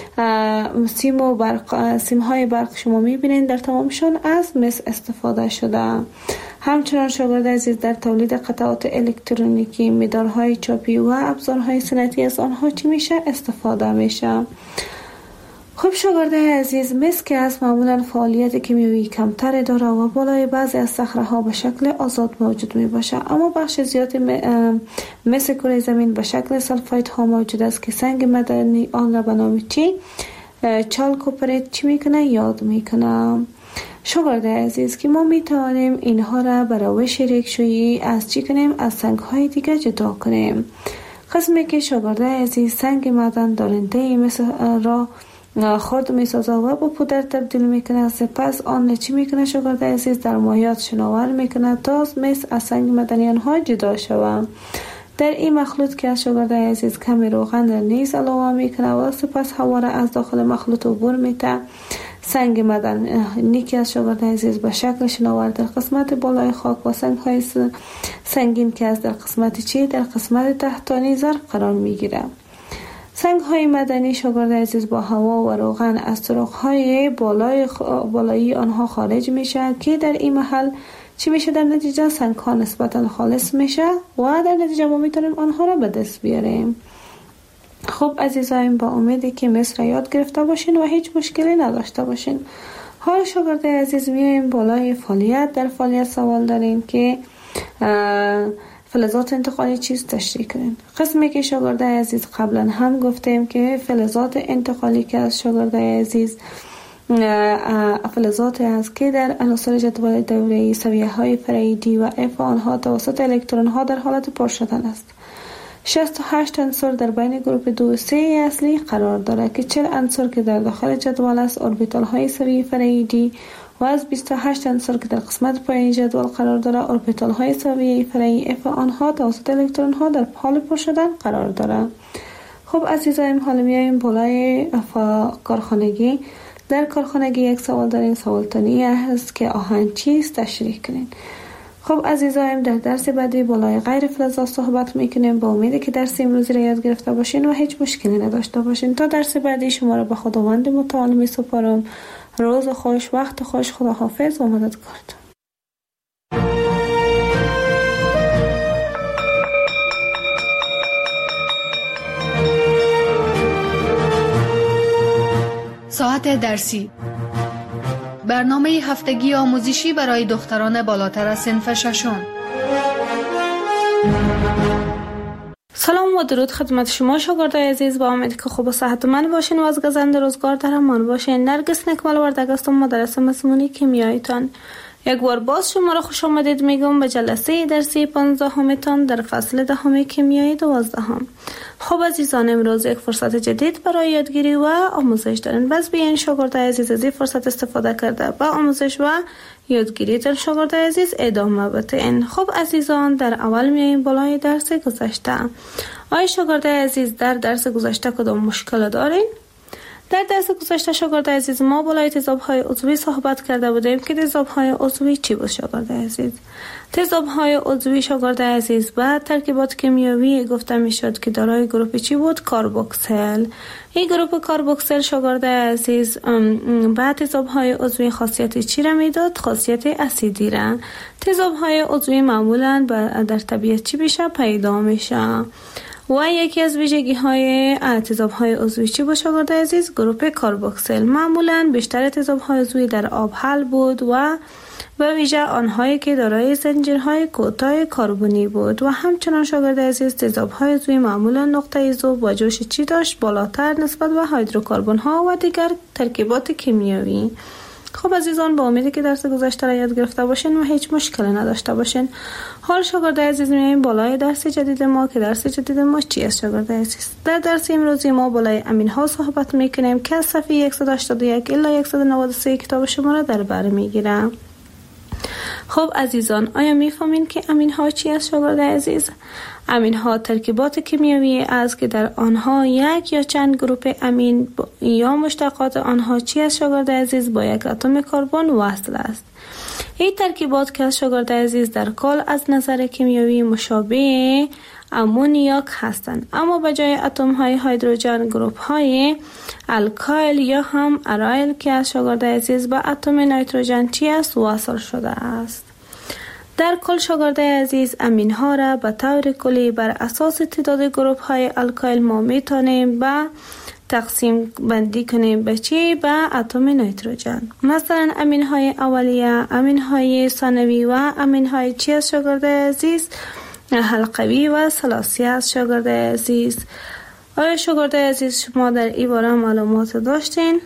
O: سیم و برق، سیم های برق شما می بینید در تمامشون از مس استفاده شده. همچنان شاگرده عزیز در تولید قطعات الکترونیکی، مدارهای چاپی و ابزارهای صنعتی از آنها چی میشه؟ استفاده میشه. خب شاگرده عزیز مس که از معمولا فعالیت کیمیایی کمتر داره و بالای بعضی از صخره ها به شکل آزاد موجود می باشه، اما بخش زیادی مس کره زمین به شکل سلفاید ها موجود است که سنگ معدنی آن را به نام چی؟ چالکوپریت چی میکنه؟ یاد میکنه. شاگرده عزیز که ما می توانیم اینها را به روش ریکشویی از چی کنیم؟ از سنگ های دیگه جدا کنیم. قسمی که شاگرده عزیز سنگ معدن دارنده مس را خرد می سازه و با پودر تبدیل میکنه، سپس آن چی میکنه شاگرده عزیز؟ در مایات شناور میکنه تا مس از سنگ معدنی آنها جدا شود. در این مخلوط که از شاگرده عزیز کمی روغن را نیز علاوه میکنه و سپس هوا را از داخل مخلوط عبور میده. سنگ معدن نیکی از شاگرده عزیز به شکل شناور در قسمت بالای خاک و سنگ های سنگین که از در قسمت چی؟ در قسمت تحتانی زرق قرار میگیره. سنگ های معدنی شاگرده عزیز با هوا و روغن از سوراخ های بالای خ... بالایی آنها خارج میشه که در این محل چی میشه؟ در نتیجه سنگ ها نسبتا خالص میشه و در نتیجه ما میتونیم آنها را به دست بیاریم. خب عزیزایم با امیدی که مس را یاد گرفته باشین و هیچ مشکلی نداشته باشین. حال شاگرده عزیز میایم بالای فعالیت. در فعالیت سوال داریم که فلزات انتقالی چیز تشریح کنین. قسمی که شاگرده عزیز قبلا هم گفتیم که فلزات انتقالی که از شاگرده عزیز فلزات است که در عناصر جدول دوره‌ای سویه های فرعی دی و اف آنها توسط الکترون ها در حالت پر شدن است. شصت و هشت عنصر در بین گروپ دو و سه اصلی قرار دارد که چهل عنصر که در داخل جدول است اوربیتال های سویه فرعی دی و از بیست و هشت عنصر که در قسمت پایینی جدول قرار دارد اوربیتال های سویه فرعی اف آنها توسط الکترون ها در حال پر شدن قرار دارد. خب عزیزایم حالا میایم بالای کارخانگی. در کارخانگی یک سوال داریم، سوال تانی است که آهن چیست؟ تشریح کنین. خب عزیزایم، در درس بعدی بالای غیر فلزا صحبت میکنیم. با امید که درس امروزی را یاد گرفته باشین و هیچ مشکلی نداشته باشین. تا درس بعدی شما را به خداوند متعال می سپارم. روز خوش، وقت خوش، خداحافظ و مددکارتون.
D: ساعت درسی، برنامه هفتگی آموزشی برای دختران بالاتر از صنف ششم.
O: سلام و درود خدمت شما شاگردای عزیز. با امید که خوب و صحتمند باشین و از گزند روزگار در امان باشین. نرگس نکمل وردگ هستم، مدرس مضمون کیمیایتان. یک بار باز شما را خوش آمدید میگم به جلسه درسی پانزدهمتان در فصل دهم کیمیای دوازدهم. خب عزیزان، امروز یک فرصت جدید برای یادگیری و آموزش دارین. بس بیاین شاگردای عزیز از این فرصت استفاده کرده با آموزش و یادگیری تر شاگردای عزیز ادامه بدین. خب عزیزان، در اول میایم بالای درس گذشته. آیا شاگردای عزیز در درس گذشته کدام مشکل دارین؟ در درس گذشته شاگردای عزیز ما بالای تضادهای عضوی صحبت کرده بودیم که تضادهای عضوی چی بود شاگردای عزیز؟ تضادهای عضوی شاگردای عزیز بعد ترکیبات کیمیایی گفته میشد که دارای گروپ چی بود؟ کاربوکسل. این گروپ کاربوکسل شاگردای عزیز بعد تضادهای عضوی خاصیت چی را میداد؟ خاصیت اسیدی را. تضادهای عضوی معمولا در طبیعت چی بشه؟ پیدا میشه. و یکی از ویژگی های تضاد های عضوی چی بود شاگردای عزیز؟ گروپ کاربوکسل. معمولا بیشتر تضاد های عضوی در آب حل بود و به ویژه آنهایی که دارای زنجیرهای کوتاه کربنی بود. و همچنان شاگردای عزیز تضاد های عضوی معمولا نقطه ذوب و جوش چی داشت؟ بالاتر نسبت به هیدروکربن ها و دیگر ترکیبات کیمیایی. خب عزیزان، با امیدی که درس گذشته را یاد گرفته باشین و هیچ مشکلی نداشته باشین. حال شاگردای عزیز میایم بالای درس جدید ما که درس جدید ما چی است شاگردای عزیز؟ در درس امروزی ما بالای امین ها صحبت میکنیم که از صفحه صد و هشتاد و یک الی صد و نود و سه کتاب شما را در بر میگیرم. خب عزیزان، آیا میفهمین که امین ها چی است شاگردای عزیز؟ امین ها ترکیبات کیمیایی است که در آنها یک یا چند گروپ امین یا مشتقات آنها چی است شاگردای عزیز؟ با یک اتم کربن وصل است. این ترکیبات که شاگردای عزیز در کل از نظر کیمیایی مشابه امونیاک هستند، اما به جای اتم های هیدروژن گروپ های الکایل یا هم ارایل که از شاگردای عزیز به اتم نیتروژن چی است؟ وصل شده است. در کل شاگردای عزیز امین ها را به طور کلی بر اساس تعداد گروپ های الکایل ما میتونیم به تقسیم بندی کنیم به چی؟ به اتم نیتروژن. مثلا امین های اولیه، امین های ثانوی و امین های چی است شاگردای عزیز؟ حلقوی و ثلاثی است شاگردای عزیز. آیا شاگردای عزیز شما در این باره معلومات داشتین؟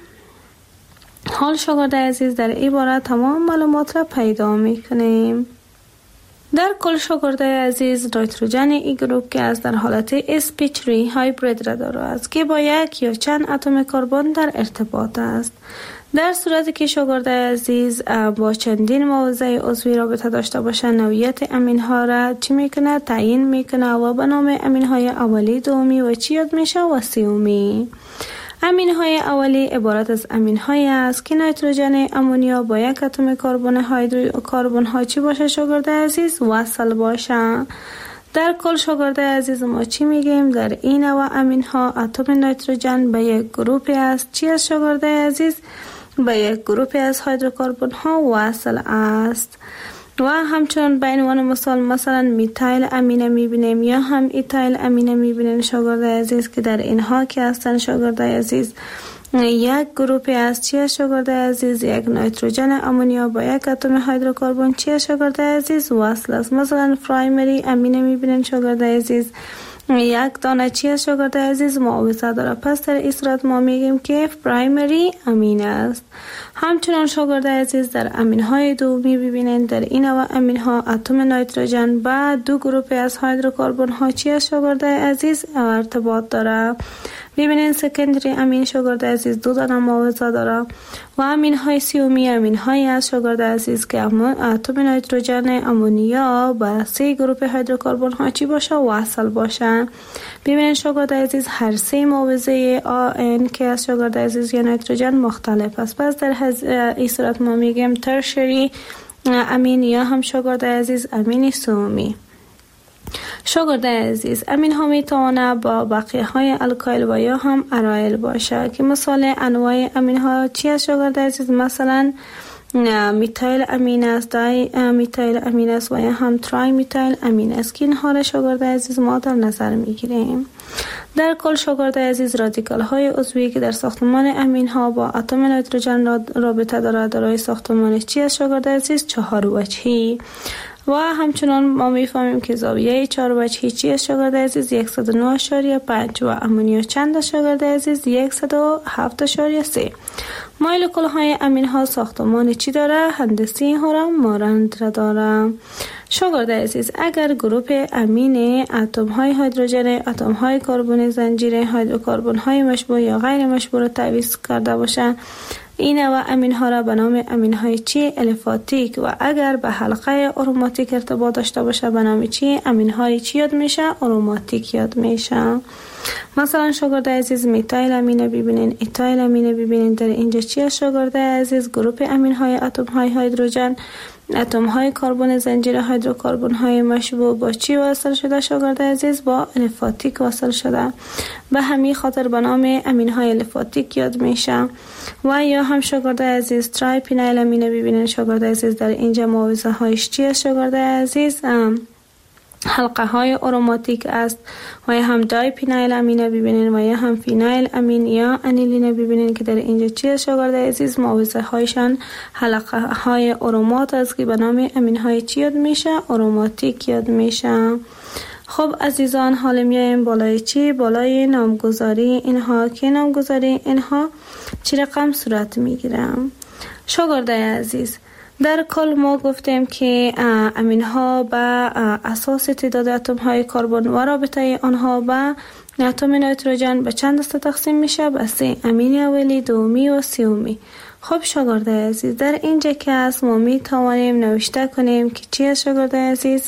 O: حال شاگردای عزیز در این باره تمام معلومات را پیدا میکنیم. در کل شاگردای عزیز نیتروژن این گروپ که از در حالت اس پی سه هایبرید را دارد است که با یک یا چند اتم کربن در ارتباط است. در صورتی که شاگردای عزیز با چندین موضع عضوی رابطه داشته باشند، نوعیت امین ها را چی میکنه؟ تعیین میکنه و به نام امین های اولی، دومی و چی یاد میشه؟ و سومی. امین های اولی عبارت از امین های است که نیتروژن امونیا با یک اتم کربن هیدروکربن ها چی باشه شاگردای عزیز؟ وصل باشه. در کل شاگردای عزیز ما چی میگیم؟ در این نوع امین ها اتم نیتروژن به یک گروپ است چی است شاگردای عزیز؟ به یک گروپ از هیدروکربن ها وصل است. و همچنان به عنوان مثال مثلا میتایل امینه میبینیم یا هم ایتایل امینه میبینیم شاگردای عزیز که در اینها که هستن شاگردای عزیز یک گروپ از چی است شاگردای عزیز؟ یک نیتروژن امونیا با یک اتم هیدروکربن چی است شاگردای عزیز؟ وصل است. مثلا پرایمری امینه میبینیم شاگردای عزیز یک دانه چی است شاگردای عزیز؟ معاوضه داره. پس در این صورت ما میگیم که پرایمری امین است. همچنان شاگردای عزیز در امین های دومی ببینید در این نوع امین ها اتم نیتروژن با دو گروپ از هیدروکربن ها چی است شاگردای عزیز؟ ارتباط داره. ببینید سکندری امین شاگردای عزیز دو دانه معاوضه داره و امین های سیومی امین های از شاگردای عزیز که اتم نیتروژن امونیا با سه گروپ هیدروکربن ها چی باشه؟ وصل باشه. ببینید شاگردای عزیز هر سه معاوضه آن که از شاگردای عزیز یا نیتروژن مختلف است. پس در این صورت ما میگیم ترشری امین یا هم شاگرد عزیز امین سومی. شاگرد عزیز امین ها می تواند با بقیه های الکایل و یا هم ارایل باشه که مثال انواع امین ها چی است شاگرد عزیز؟ مثلا میتایل امین است، دای میتایل امین است و یا هم ترای میتایل امین است که اینها را شاگرد عزیز ما در نظر میگیریم. در کل شاگرد عزیز رادیکال های عضوی که در ساختمان امین ها با اتم نیتروژن رابطه دارد دارای ساختمان چی است شاگرد عزیز؟ چهار وجهی. و همچنان ما میفهمیم که زاویه چهار وجهی چی است شاگرد عزیز؟ صد و نه اشاریه پنج و امونیا چند شاگرد عزیز؟ صد و هفت اشاریه سه. مولکول های امین ها ساختمان چی داره؟ هندسی ها را مانند را داره. شاگرد عزیز اگر گروه امین اتم های هیدروژن، اتم های کربن زنجیره، هیدروکربن های مشبوع یا غیر مشبوع را تعویض کرده باشه، این و امین ها را به نام امین های چی؟ الیفاتیک. و اگر به حلقه اروماتیک ارتباط داشته باشه به نام چی؟ امین های چی یاد میشه؟ اروماتیک یاد میشه. مثلا شاگرد عزیز میتایل امینه ببینین، ایتایل امینه ببینین. در اینجا چی است شاگرد عزیز؟ گروه امین های اتم های هیدروژن، اتم های کربن زنجیره، هیدروکربن های مشبوع با چی وصل شده شاگرد عزیز؟ با الیفاتیک وصل شده. به همین خاطر به نام امین های الیفاتیک یاد میشه. و یا هم شاگرد عزیز ترای پینایل امینه ببینین شاگرد عزیز. در اینجا معاوضه هایش چی است شاگرد عزیز؟ حلقه های اروماتیک است. و یا هم دای پینایل امینه ببینین و یا هم فینایل امین یا انیلینه ببینین که در اینجا چی است شاگرد عزیز؟ معاوضه هایشان حلقه های ارومات است که به نام امین های چی یاد میشه؟ اروماتیک یاد میشه. خب عزیزان حالا میایم بالای چی؟ بالای نامگذاری اینها که نامگذاری اینها چی رقم صورت میگیرم شاگرد عزیز؟ در کل ما گفتیم که امین ها به اساس تعداد اتم های کربن و رابطه آنها به اتم نیتروژن به چند دسته تقسیم میشه؟ به سه. امین اولی، دومی و سومی. خب شاگرد عزیز در اینجا که است ما می توانیم نوشته کنیم که چی است شاگرد عزیز؟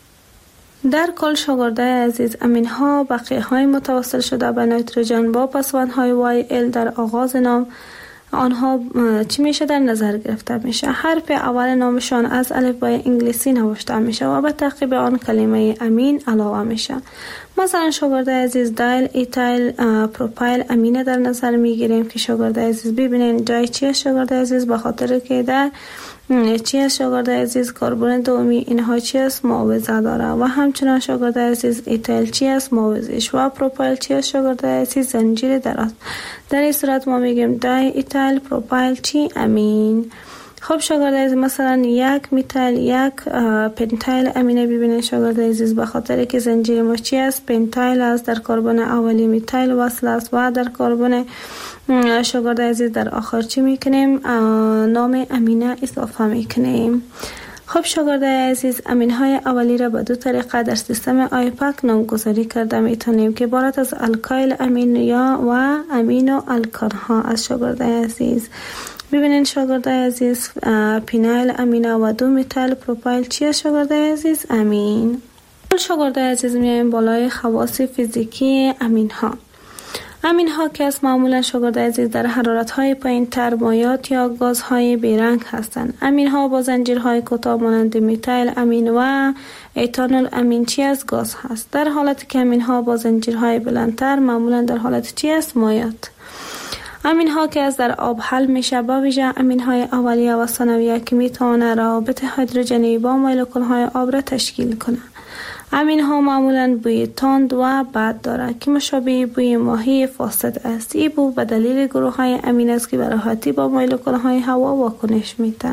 O: در کل شاگرد عزیز امین ها بقیه های متوصل شده به نیتروژن با پسوند های وای ال در آغاز نام آنها چی میشه در نظر گرفته میشه؟ حرف اول نامشان از الفبای انگلیسی نوشته میشه و به تعقیب آن کلمه امین علاوه میشه. مثلا شاگرد عزیز دایل ایتایل پروپایل امینه در نظر میگیریم که شاگرد عزیز ببینین جای چیه شاگرد عزیز؟ به خاطر که در چی است شاگرد عزیز؟ کربن دومی اینها چی است؟ معاوضه داره. و همچنان شاگرد عزیز ایتایل چی است؟ معاوضه‌اش. و پروپایل چی است شاگرد عزیز؟ زنجیر دراز. در این صورت ما میگیم دای ایتایل پروپایل چی؟ امین. خب شاگرد عزیز مثلا یک میتایل یک پنتایل امینه ببینید شاگرد عزیز به خاطر که زنجیر ما چی است؟ پنتایل است. در کربن اولی میتایل وصل است و در کربن شاگرد عزیز در آخر چی میکنیم؟ نام امینه اضافه میکنیم. خب شاگرد عزیز امین های اولی را به دو طریقه در سیستم آیپک نامگذاری کرده میتونیم که عبارت از الکایل امین یا و امینو الکان ها از شاگرد عزیز. ببینید شاگرد عزیز پینایل امینه و دو میتایل پروپایل چی است شاگرد عزیز؟ امین. شاگرد عزیز میایم بالای خواص فیزیکی امین ها. امین ها که از معمولا شاگرد عزیز در حرارت های پایین تر مایات یا گاز های بیرنگ هستند. امین ها با زنجیرهای کوتاه مانند میتایل امین و ایتانول امین چی از گاز هست. در حالتی که امین ها با زنجیرهای بلندتر معمولا در حالت چی است؟ مایات. امین ها که از در آب حل میشه با ویژه امین های اولیه و ثانویه که میتونه روابط هیدروژنی با مولکول های آب را تشکیل کنه. امین ها معمولا بوی تند و بد داره که مشابه بوی ماهی فاسد است. این بو به دلیل گروه های امین است که به راحتی با مولکول های هوا واکنش میده.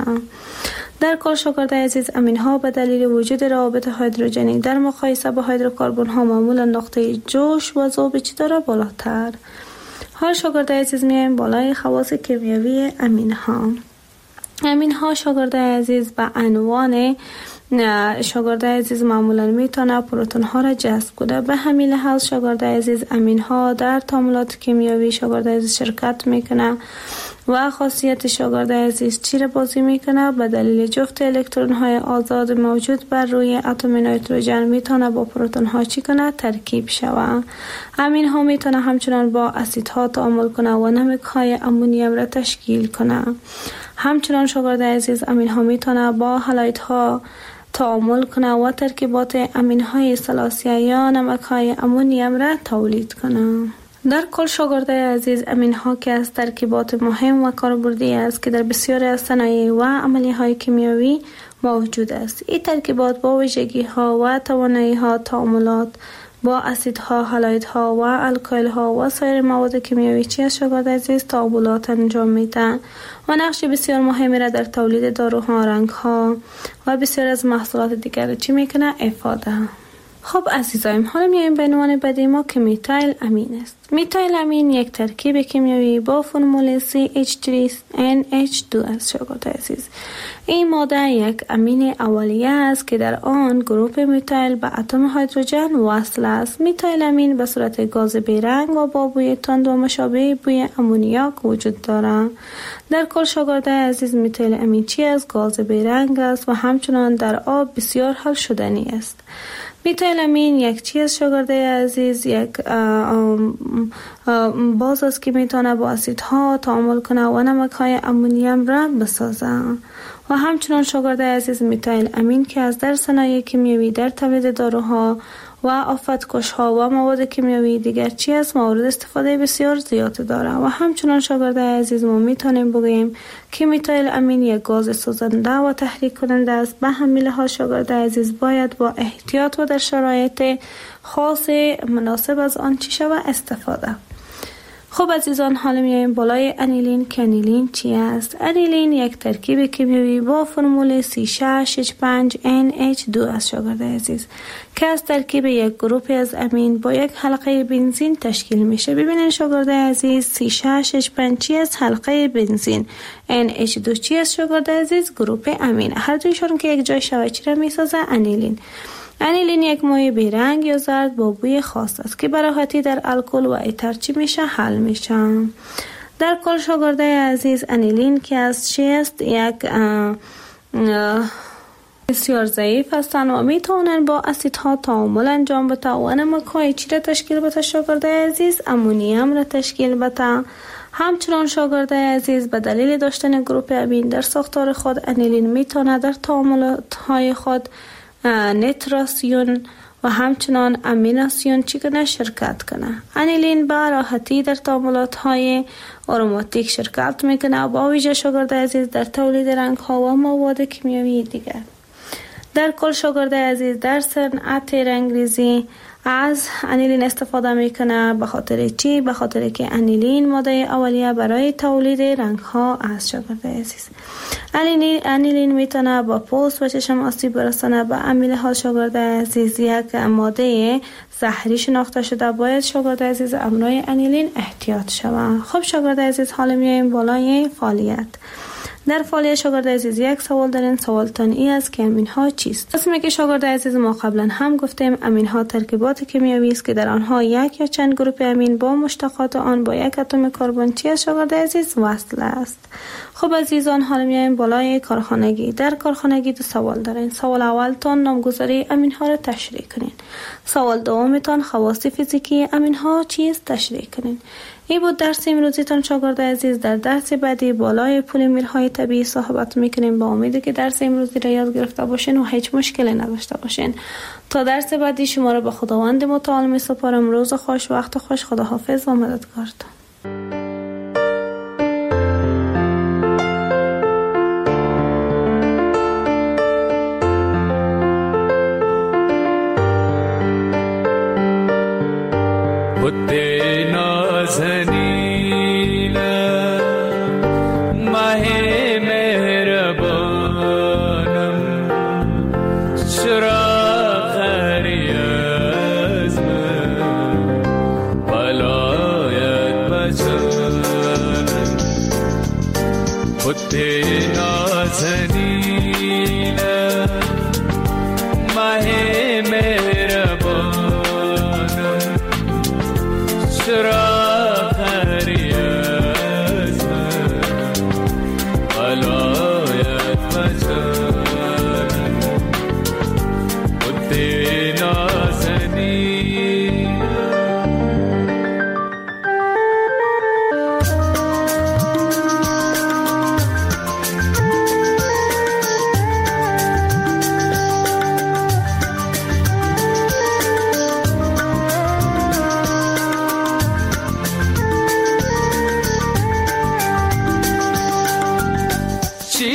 O: در کل شاگرد عزیز امین ها به دلیل وجود روابط هیدروژنی در مقایسه با هیدروکربن ها معمولا نقطه جوش و ذوب چی داره؟ بالاتر. حال شاگرد عزیز میایم بالای خواص کیمیایی امین ها. امین ها شاگرد عزیز به عنوان شاگرد عزیز معمولا میتونه پروتون ها را جذب کنه. به همین لحاظ شاگرد عزیز امین ها در تعاملات کیمیایی شاگرد عزیز شرکت میکنه و خاصیت شاگرد عزیز چی را بازی میکنه؟ به دلیل جفت الکترون های آزاد موجود بر روی اتم نیتروژن میتونه با پروتون ها چی کنه؟ ترکیب شوه. امین ها میتونه همچنان با اسیدها تعامل کنه و نمک های امونیم را تشکیل کنه. همچنان شاگرد عزیز امین ها میتونه با هلایت ها تعامل کنه و ترکیبات امین های سلاسیه یا نمک های امونیم را تولید کنه. در کل شاگرد عزیز امین ها که از ترکیبات مهم و کاربردی است که در بسیاری از صنایع و عملی های کیمیایی موجود است. این ترکیبات با ویژگی ها و توانایی ها تعاملات با اسیدها، هالایدها و الکلها و سایر مواد کیمیایی چی از شاگرد عزیز تعاملات انجام میدن و نقش بسیار مهمی را در تولید داروها، رنگها و بسیار از محصولات دیگر چی میکنه افاده. خب عزیزایم، حالا میایم به عنوان بعدی ما که میتایل امین است. میتایل امین یک ترکیب کیمیایی با فرمول سی اچ سه ان اچ دو است شاگرد عزیز. این ماده یک امین اولیه است که در آن گروپ میتایل به اتم هیدروژن وصل است. میتایل امین به صورت گاز بیرنگ و با بوی تند و مشابه بوی امونیاک وجود دارد. در کل شاگرد عزیز میتایل امین چی از گاز بیرنگ است و همچنان در آب بسیار حل شدنی است. میتایل امین یک چیز شاگرد عزیز یک باز است که میتونه با اسیدها تعامل کنه و نمک های امونیم را بسازه. و همچنان شاگرد عزیز میتایل امین که از در صنایع کیمیایی در تولید داروها و آفتکش ها و مواد کیمیایی دیگر چی است مورد استفاده بسیار زیاد داره. و همچنان شاگرد عزیز ما میتونیم بگوییم که میتایل امین یک گاز سوزنده و تحریک کننده است. به همین لحاظ شاگرد عزیز باید با احتیاط و در شرایط خاص مناسب از آن چی شود استفاده. خب عزیزان، حالا میایم بالای انیلین که انیلین چی است؟ انیلین یک ترکیب کیمیایی با فرمول سی شش اچ پنج ان اچ دو است شاگرد عزیز که از ترکیب یک گروپ از امین با یک حلقه بنزین تشکیل میشه. ببینید شاگرد عزیز، سی شش اچ پنج چی است؟ حلقه بنزین. ان اچ دو چی است شاگرد عزیز؟ گروپ امین. هر دویشون که یک جای شود چی را میسازه؟ انیلین. انیلین یک مایع بیرنگ یا زرد با بوی خاص است که به راحتی در الکل و ایتر چی میشه؟ حل میشه. در کل شاگرد عزیز انیلین که از چی است؟ یک اه اه بسیار ضعیف هستند و میتونن با اسیدها تعامل انجام بده و نمک های چی را تشکیل بده شاگرد عزیز؟ امونیم را تشکیل بده. همچنان شاگرد عزیز به دلیل داشتن گروپ امین در ساختار خود انیلین میتونه در تعاملات های خود نیتراسیون و همچنان امیناسیون چی کنه؟ شرکت کنه. انیلین به راحتی در تعاملات های آروماتیک شرکت میکنه و با ویژه شاگرد عزیز در تولید رنگ ها و مواد کیمیایی دیگر. در کل شاگرد عزیز در صنعت رنگریزی از انیلین استفاده میکنه. به خاطر چی؟ به خاطر که انیلین ماده اولیه برای تولید رنگ ها است شاگرد عزیز. انیلین انیلین میتونه با پوست و چشم آسیب برسانه. به همین حال شاگرد عزیز یک ماده زهری شناخته شده. باید شاگرد عزیز امرای انیلین احتیاط شود. خب شاگرد عزیز، حالا میایم بالای فعالیت. در فعالیت شاگرد عزیز یک سوال دارین. سوالتان ای است که امین ها چیست؟ اسمی که شاگرد عزیز ما قبلا هم گفتیم امین ها ترکیبات کیمیایی است که در آنها یک یا چند گروپ امین با مشتقات آن با یک اتم کربن چی است شاگرد عزیز؟ وصل است. خب عزیزان، حالا میایم بالای کارخانگی. در کارخانگی دو سوال دارین. سوال اولتان نامگذاری امین ها را تشریح کنین. سوال دومتان خواص فیزیکی امین ها چیست تشریح کنین. این بود درس امروزیتان شاگرد عزیز. در درس بعدی بالای پلیمرهای طبیعی صحبت میکنیم. با امیدی که درس امروزی را یاد گرفته باشین و هیچ مشکلی نداشته باشین. تا درس بعدی شما را به خداوند متعال میسپارم. روز خوش، وقت خوش. خداحافظ و مددگارتان.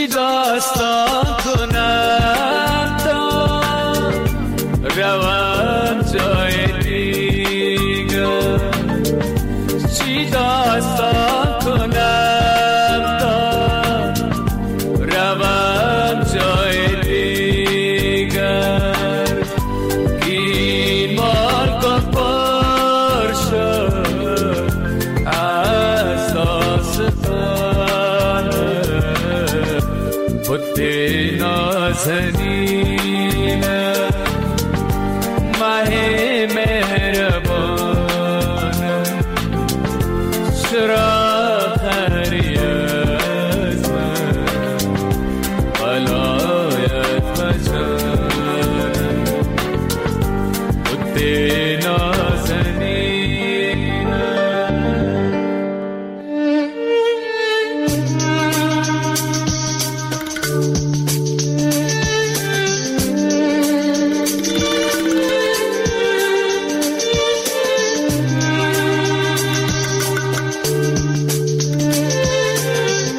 P: چی داستان کنم تا روم جای دیگر، چی داستان کنم تا روم جای دیگر، این مال کن پر شد از داستانه بوده نازنینه.